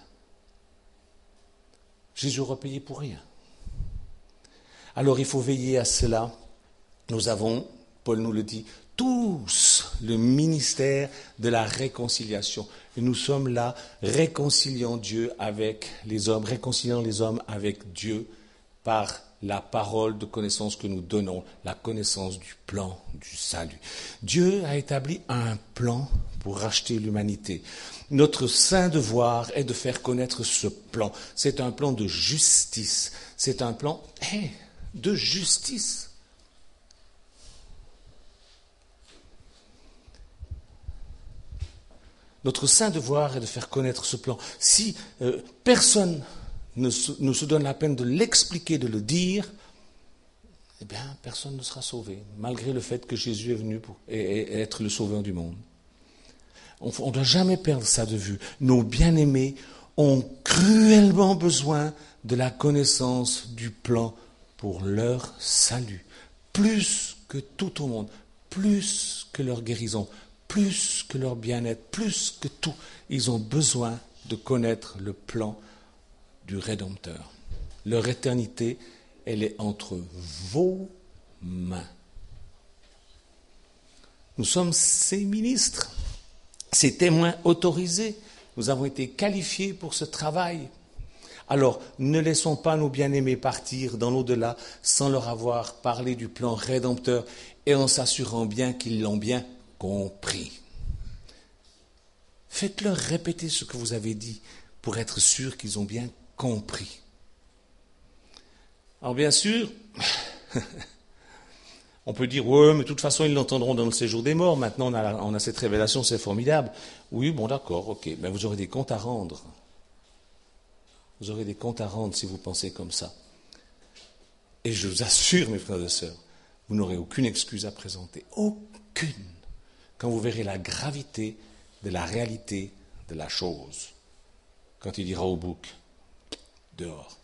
Jésus aura payé pour rien. Alors il faut veiller à cela. Nous avons, Paul nous le dit, tous le ministère de la réconciliation. Et nous sommes là, réconciliant Dieu avec les hommes, réconciliant les hommes avec Dieu par la parole de connaissance que nous donnons, la connaissance du plan du salut. Dieu a établi un plan pour racheter l'humanité. Notre saint devoir est de faire connaître ce plan. C'est un plan de justice. C'est un plan hey, de justice. Notre saint devoir est de faire connaître ce plan. Si euh, personne ne se, ne se donne la peine de l'expliquer, de le dire, eh bien, personne ne sera sauvé, malgré le fait que Jésus est venu pour et, et être le sauveur du monde. On ne doit jamais perdre ça de vue. Nos bien-aimés ont cruellement besoin de la connaissance du plan pour leur salut, plus que tout au monde, plus que leur guérison, plus que leur bien-être, plus que tout. Ils ont besoin de connaître le plan du Rédempteur. Leur éternité, elle est entre vos mains. Nous sommes ses ministres, ses témoins autorisés. Nous avons été qualifiés pour ce travail. Alors, ne laissons pas nos bien-aimés partir dans l'au-delà sans leur avoir parlé du plan rédempteur et en s'assurant bien qu'ils l'ont bien compris. Faites-leur répéter ce que vous avez dit pour être sûr qu'ils ont bien compris. Alors bien sûr, on peut dire, ouais, mais de toute façon, ils l'entendront dans le séjour des morts. Maintenant, on a, on a cette révélation, c'est formidable. Oui, bon, d'accord, ok. Ben, vous aurez des comptes à rendre. Vous aurez des comptes à rendre si vous pensez comme ça. Et je vous assure, mes frères et sœurs, vous n'aurez aucune excuse à présenter. Aucune. Quand vous verrez la gravité de la réalité de la chose. Quand il dira au bouc, dehors.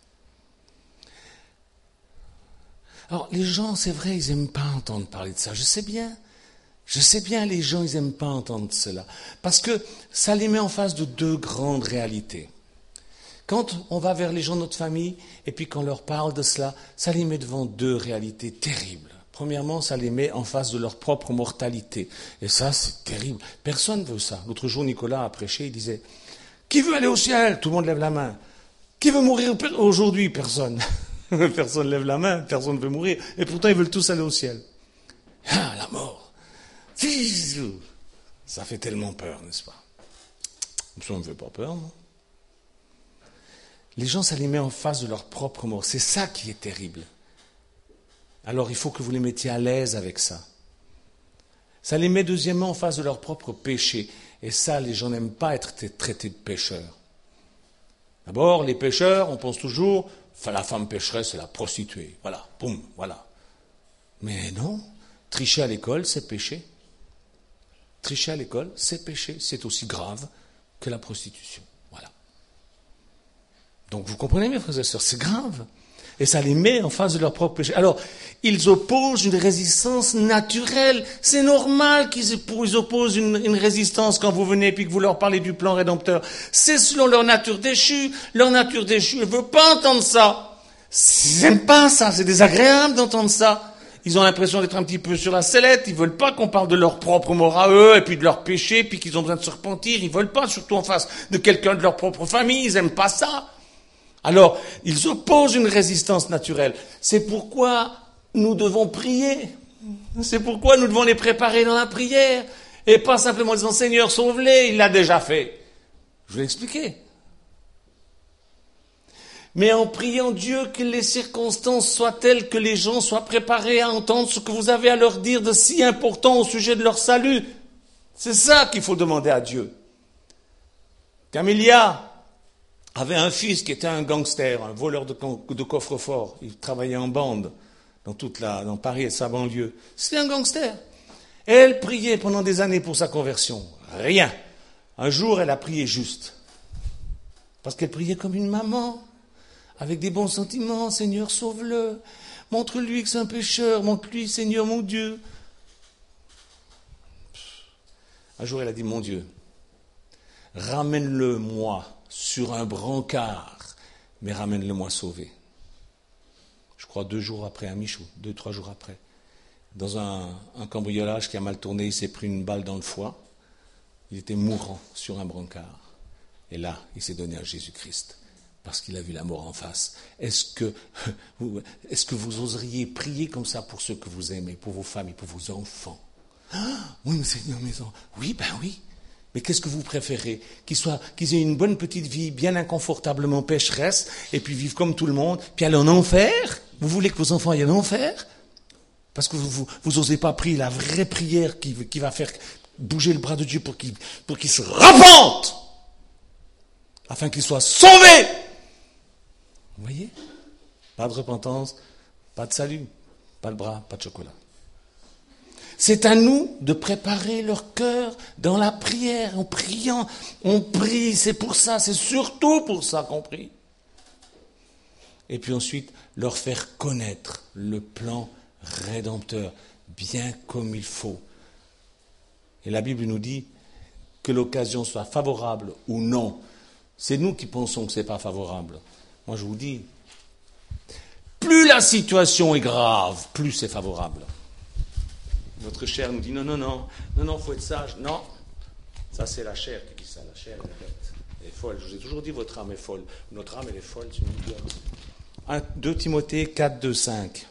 Alors, les gens, c'est vrai, ils n'aiment pas entendre parler de ça. Je sais bien. Je sais bien, les gens, ils n'aiment pas entendre cela. Parce que ça les met en face de deux grandes réalités. Quand on va vers les gens de notre famille, et puis qu'on leur parle de cela, ça les met devant deux réalités terribles. Premièrement, ça les met en face de leur propre mortalité. Et ça, c'est terrible. Personne ne veut ça. L'autre jour, Nicolas a prêché, il disait, qui veut aller au ciel? Tout le monde lève la main. Qui veut mourir aujourd'hui? Personne. Personne ne lève la main, personne ne veut mourir. Et pourtant, ils veulent tous aller au ciel. Ah, la mort. Ça fait tellement peur, n'est-ce pas? Ça ne me fait pas peur, non? Les gens, ça les met en face de leur propre mort. C'est ça qui est terrible. Alors, il faut que vous les mettiez à l'aise avec ça. Ça les met deuxièmement en face de leur propre péché. Et ça, les gens n'aiment pas être traités de pécheurs. D'abord, les pécheurs, on pense toujours, la femme pécheresse, c'est la prostituée. Voilà, boum, voilà. Mais non, tricher à l'école, c'est péché. Tricher à l'école, c'est péché. C'est aussi grave que la prostitution. Voilà. Donc, vous comprenez, mes frères et sœurs, c'est grave. Et ça les met en face de leur propre péché. Alors, ils opposent une résistance naturelle. C'est normal qu'ils opposent une, une résistance quand vous venez et puis que vous leur parlez du plan rédempteur. C'est selon leur nature déchue. Leur nature déchue ne veut pas entendre ça. Ils n'aiment pas ça. C'est désagréable d'entendre ça. Ils ont l'impression d'être un petit peu sur la sellette. Ils veulent pas qu'on parle de leur propre mort à eux et puis de leur péché, puis qu'ils ont besoin de se repentir. Ils veulent pas, surtout en face de quelqu'un de leur propre famille. Ils n'aiment pas ça. Alors, ils opposent une résistance naturelle. C'est pourquoi nous devons prier. C'est pourquoi nous devons les préparer dans la prière. Et pas simplement disant, Seigneur, sauve-les, il l'a déjà fait. Je vais l'expliquer. Mais en priant Dieu que les circonstances soient telles que les gens soient préparés à entendre ce que vous avez à leur dire de si important au sujet de leur salut. C'est ça qu'il faut demander à Dieu. Camélia avait un fils qui était un gangster, un voleur de, de coffre-fort. Il travaillait en bande dans toute la, dans Paris et sa banlieue. C'était un gangster. Et elle priait pendant des années pour sa conversion. Rien. Un jour, elle a prié juste. Parce qu'elle priait comme une maman, avec des bons sentiments. Seigneur, sauve-le. Montre-lui que c'est un pécheur. Montre-lui, Seigneur, mon Dieu. Un jour, elle a dit, mon Dieu, ramène-le moi sur un brancard, mais ramène-le-moi sauvé. Je crois deux jours après, à Michou, deux, trois jours après, dans un, un cambriolage qui a mal tourné, il s'est pris une balle dans le foie, il était mourant sur un brancard. Et là, il s'est donné à Jésus-Christ, parce qu'il a vu la mort en face. Est-ce que, est-ce que vous oseriez prier comme ça pour ceux que vous aimez, pour vos familles, pour vos enfants? Ah, oui, mais Seigneur, mes enfants. Oui, ben oui. Mais qu'est-ce que vous préférez? Qu'ils soient, qu'ils aient une bonne petite vie, bien inconfortablement pécheresse, et puis vivent comme tout le monde, puis aller en enfer? Vous voulez que vos enfants aillent en enfer? Parce que vous, vous, vous osez pas prier la vraie prière qui, qui va faire bouger le bras de Dieu pour qu'ils, pour qu'ils se repentent, afin qu'ils soient sauvés. Vous voyez? Pas de repentance, pas de salut, pas de bras, pas de chocolat. C'est à nous de préparer leur cœur dans la prière, en priant. On prie, c'est pour ça, c'est surtout pour ça qu'on prie. Et puis ensuite, leur faire connaître le plan rédempteur, bien comme il faut. Et la Bible nous dit que l'occasion soit favorable ou non. C'est nous qui pensons que ce n'est pas favorable. Moi, je vous dis, plus la situation est grave, plus c'est favorable. Notre chair nous dit non, non, non, non, non, il faut être sage. Non, ça c'est la chair qui dit ça, la chair elle est bête, elle est folle. Je vous ai toujours dit votre âme est folle. Notre âme elle est folle, c'est une idiote. deux Timothée quatre, deux, cinq.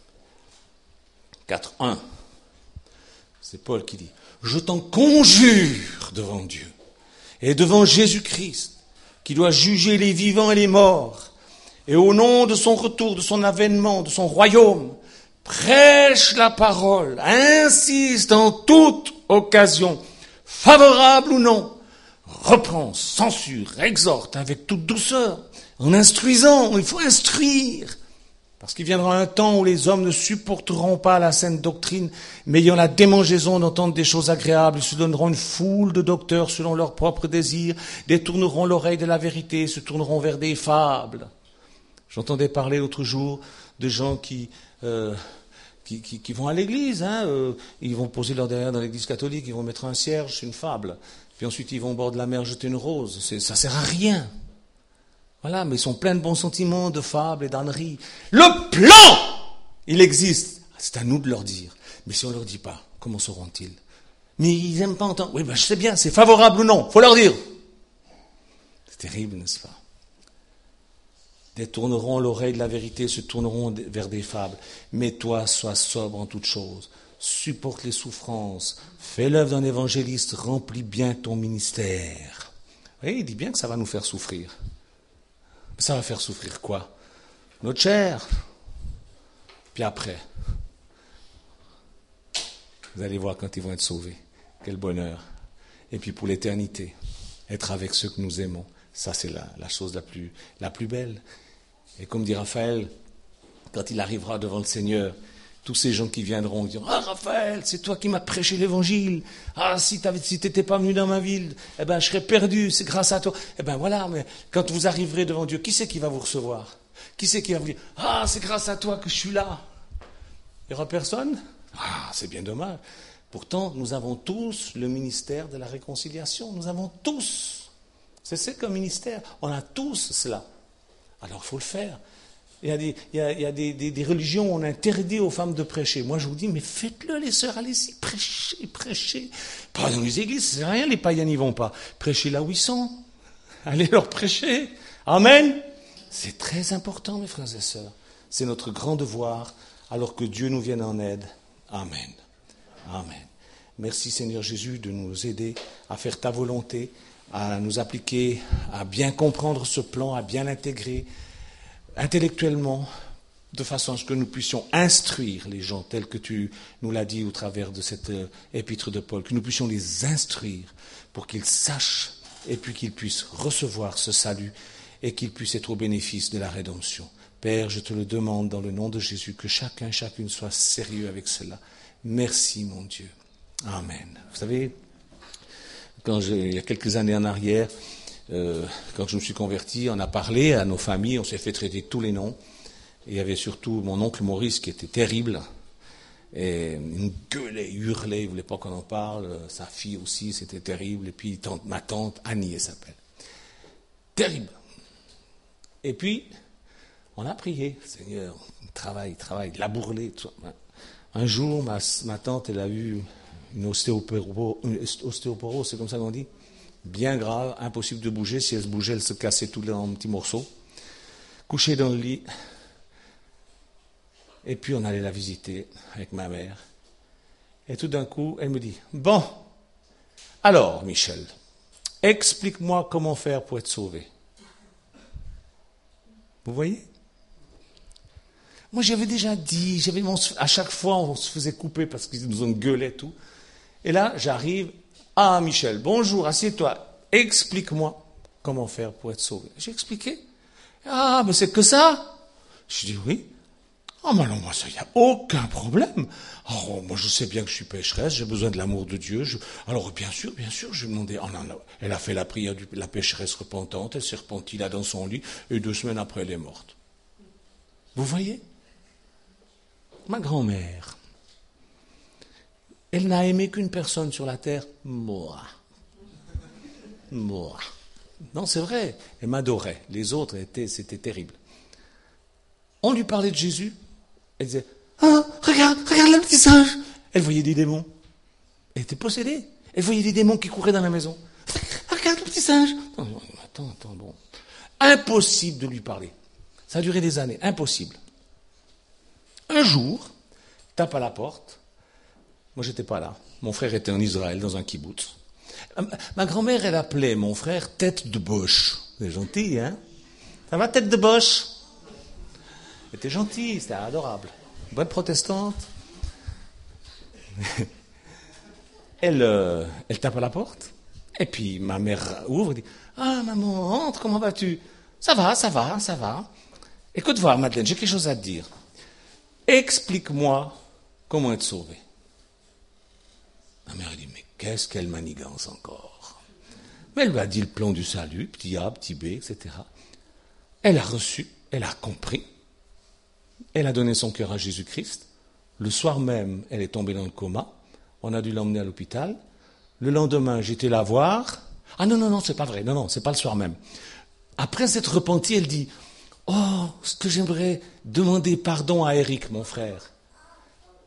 quatre, un. C'est Paul qui dit, je t'en conjure devant Dieu et devant Jésus-Christ, qui doit juger les vivants et les morts, et au nom de son retour, de son avènement, de son royaume, prêche la parole, insiste en toute occasion, favorable ou non, reprend, censure, exhorte avec toute douceur, en instruisant. Il faut instruire, parce qu'il viendra un temps où les hommes ne supporteront pas la saine doctrine, mais ayant la démangeaison d'entendre des choses agréables, ils se donneront une foule de docteurs selon leurs propres désirs, détourneront l'oreille de la vérité, se tourneront vers des fables. J'entendais parler l'autre jour de gens qui... Euh, Qui, qui, qui vont à l'église, hein, euh, ils vont poser leur derrière dans l'église catholique, ils vont mettre un cierge, c'est une fable. Puis ensuite ils vont au bord de la mer jeter une rose, c'est, ça sert à rien. Voilà, mais ils sont pleins de bons sentiments, de fables et d'âneries. Le plan, il existe. C'est à nous de leur dire. Mais si on ne leur dit pas, comment sauront-ils? Mais ils n'aiment pas entendre. Oui, ben je sais bien, c'est favorable ou non, il faut leur dire. C'est terrible, n'est-ce pas? Détourneront l'oreille de la vérité, se tourneront vers des fables. Mais toi, sois sobre en toutes choses. Supporte les souffrances. Fais l'œuvre d'un évangéliste. Remplis bien ton ministère. Oui, il dit bien que ça va nous faire souffrir. Mais ça va faire souffrir quoi? Notre chair. Puis après, vous allez voir quand ils vont être sauvés. Quel bonheur. Et puis pour l'éternité, être avec ceux que nous aimons. Ça, c'est la, la chose la plus, la plus belle. Et comme dit Raphaël, quand il arrivera devant le Seigneur, tous ces gens qui viendront diront « Ah, Raphaël, c'est toi qui m'as prêché l'évangile. Ah, si tu si n'étais pas venu dans ma ville, eh ben, je serais perdu, c'est grâce à toi. » Eh bien voilà, mais quand vous arriverez devant Dieu, qui c'est qui va vous recevoir? Qui c'est qui va vous dire « Ah, c'est grâce à toi que je suis là. » Il n'y aura personne? Ah, c'est bien dommage. Pourtant, nous avons tous le ministère de la réconciliation. Nous avons tous. C'est ce qu'un ministère. On a tous cela. Alors, il faut le faire. Il y a, des, il y a, il y a des, des, des religions où on interdit aux femmes de prêcher. Moi, je vous dis, mais faites-le, les sœurs, allez-y, prêchez, prêchez. Pas dans les églises, c'est rien, les païens n'y vont pas. Prêchez là où ils sont. Allez leur prêcher. Amen. C'est très important, mes frères et sœurs. C'est notre grand devoir, alors que Dieu nous vienne en aide. Amen. Amen. Merci, Seigneur Jésus, de nous aider à faire ta volonté, à nous appliquer, à bien comprendre ce plan, à bien l'intégrer intellectuellement, de façon à ce que nous puissions instruire les gens, tels que tu nous l'as dit au travers de cette épître de Paul, que nous puissions les instruire pour qu'ils sachent et puis qu'ils puissent recevoir ce salut et qu'ils puissent être au bénéfice de la rédemption. Père, je te le demande dans le nom de Jésus, que chacun, chacune soit sérieux avec cela. Merci, mon Dieu. Amen. Vous savez, quand je, il y a quelques années en arrière, euh, quand je me suis converti, on a parlé à nos familles, on s'est fait traiter de tous les noms. Et il y avait surtout mon oncle Maurice qui était terrible. Et il gueulait, il hurlait, il ne voulait pas qu'on en parle. Sa fille aussi, c'était terrible. Et puis tante, ma tante, Annie, elle s'appelle. Terrible. Et puis, on a prié, Seigneur, travaille, travaille, labourler. Tout ça. Un jour, ma, ma tante, elle a eu une ostéoporose, une ostéoporose, c'est comme ça qu'on dit, bien grave, impossible de bouger. Si elle se bougeait, elle se cassait tout en petits morceaux. Couchée dans le lit. Et puis on allait la visiter avec ma mère. Et tout d'un coup, elle me dit, bon, alors Michel, explique-moi comment faire pour être sauvé. Vous voyez? Moi j'avais déjà dit, j'avais, à chaque fois on se faisait couper parce qu'ils nous ont gueulé et tout. Et là j'arrive, ah Michel, bonjour, assieds-toi, explique-moi comment faire pour être sauvé. J'ai expliqué. Ah, mais c'est que ça? Je dis oui. Ah, mais non, moi, ça, il n'y a aucun problème. Oh, moi, je sais bien que je suis pécheresse, j'ai besoin de l'amour de Dieu. Je... Alors, bien sûr, bien sûr, je lui ai demandé. Oh, non, non. Elle a fait la prière de la pécheresse repentante, elle s'est repentie là dans son lit, et deux semaines après, elle est morte. Vous voyez? Ma grand-mère, elle n'a aimé qu'une personne sur la terre, moi. Moi. Non, c'est vrai, elle m'adorait. Les autres, étaient, c'était terrible. On lui parlait de Jésus. Elle disait, ah, regarde, regarde le petit singe. Elle voyait des démons. Elle était possédée. Elle voyait des démons qui couraient dans la maison. Regarde le petit singe. Non, non, attends, attends, bon. Impossible de lui parler. Ça a duré des années, impossible. Un jour, tape à la porte. Moi, j'étais pas là. Mon frère était en Israël, dans un kibbutz. Ma grand-mère, elle appelait mon frère tête de boche. C'est gentil, hein? Ça va, tête de boche? Elle était gentille, c'était adorable. Bonne protestante. elle, euh, elle tape à la porte. Et puis ma mère ouvre et dit, ah maman, entre, comment vas-tu? Ça va, ça va, ça va. Écoute voir, Madeleine, j'ai quelque chose à te dire. Explique-moi comment être sauvé. Ma mère a dit, mais qu'est-ce qu'elle manigance encore? Mais elle lui a dit le plan du salut, petit A, petit B, et cetera. Elle a reçu, elle a compris. Elle a donné son cœur à Jésus-Christ. Le soir même, elle est tombée dans le coma. On a dû l'emmener à l'hôpital. Le lendemain, j'étais la voir. Ah non, non, non, c'est pas vrai. Non, non, c'est pas le soir même. Après s'être repentie, elle dit, oh, ce que j'aimerais demander pardon à Eric, mon frère.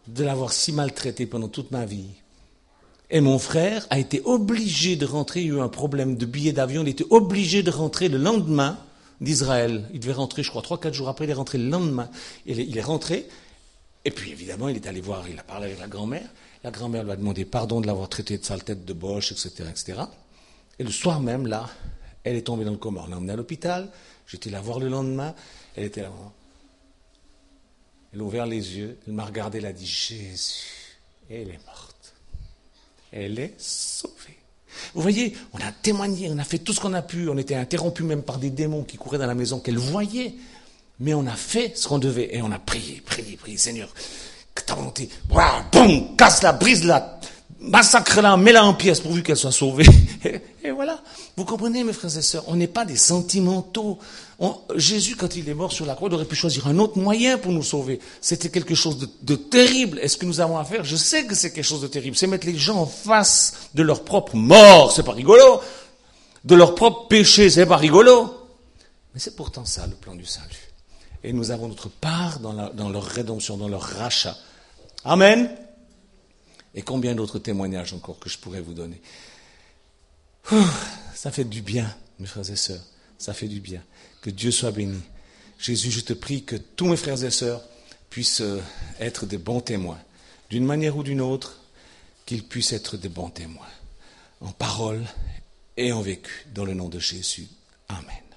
de l'avoir si maltraité pendant toute ma vie. Et mon frère a été obligé de rentrer, il y a eu un problème de billet d'avion, il était obligé de rentrer le lendemain d'Israël. Il devait rentrer, je crois, trois, quatre jours après, il est rentré le lendemain. Il est rentré, et puis évidemment, il est allé voir, il a parlé avec la grand-mère. La grand-mère lui a demandé pardon de l'avoir traité de sale tête de boche, et cetera, et cetera. Et le soir même, là, elle est tombée dans le coma. On l'a emmenée à l'hôpital, j'étais la voir le lendemain, elle était là. Elle a ouvert les yeux, elle m'a regardé, elle a dit « Jésus », et elle est morte. Elle est sauvée. Vous voyez, on a témoigné, on a fait tout ce qu'on a pu, on était interrompu même par des démons qui couraient dans la maison qu'elle voyait, mais on a fait ce qu'on devait et on a prié, prié, prié, Seigneur, que ta volonté, voilà, boum, casse-la, brise-la, massacre-la, mets-la en pièces pourvu qu'elle soit sauvée. Et, et voilà, vous comprenez mes frères et sœurs, on n'est pas des sentimentaux. On, Jésus, quand il est mort sur la croix, il aurait pu choisir un autre moyen pour nous sauver. C'était quelque chose de, de terrible. Et ce que nous avons à faire, je sais que c'est quelque chose de terrible, c'est mettre les gens en face de leur propre mort, c'est pas rigolo. De leur propre péché, c'est pas rigolo. Mais c'est pourtant ça le plan du salut. Et nous avons notre part dans, la, dans leur rédemption, dans leur rachat. Amen. Et combien d'autres témoignages encore que je pourrais vous donner. Ouh, ça fait du bien, mes frères et sœurs. Ça fait du bien. Que Dieu soit béni. Jésus, je te prie que tous mes frères et sœurs puissent être des bons témoins. D'une manière ou d'une autre, qu'ils puissent être des bons témoins. En parole et en vécu. Dans le nom de Jésus. Amen.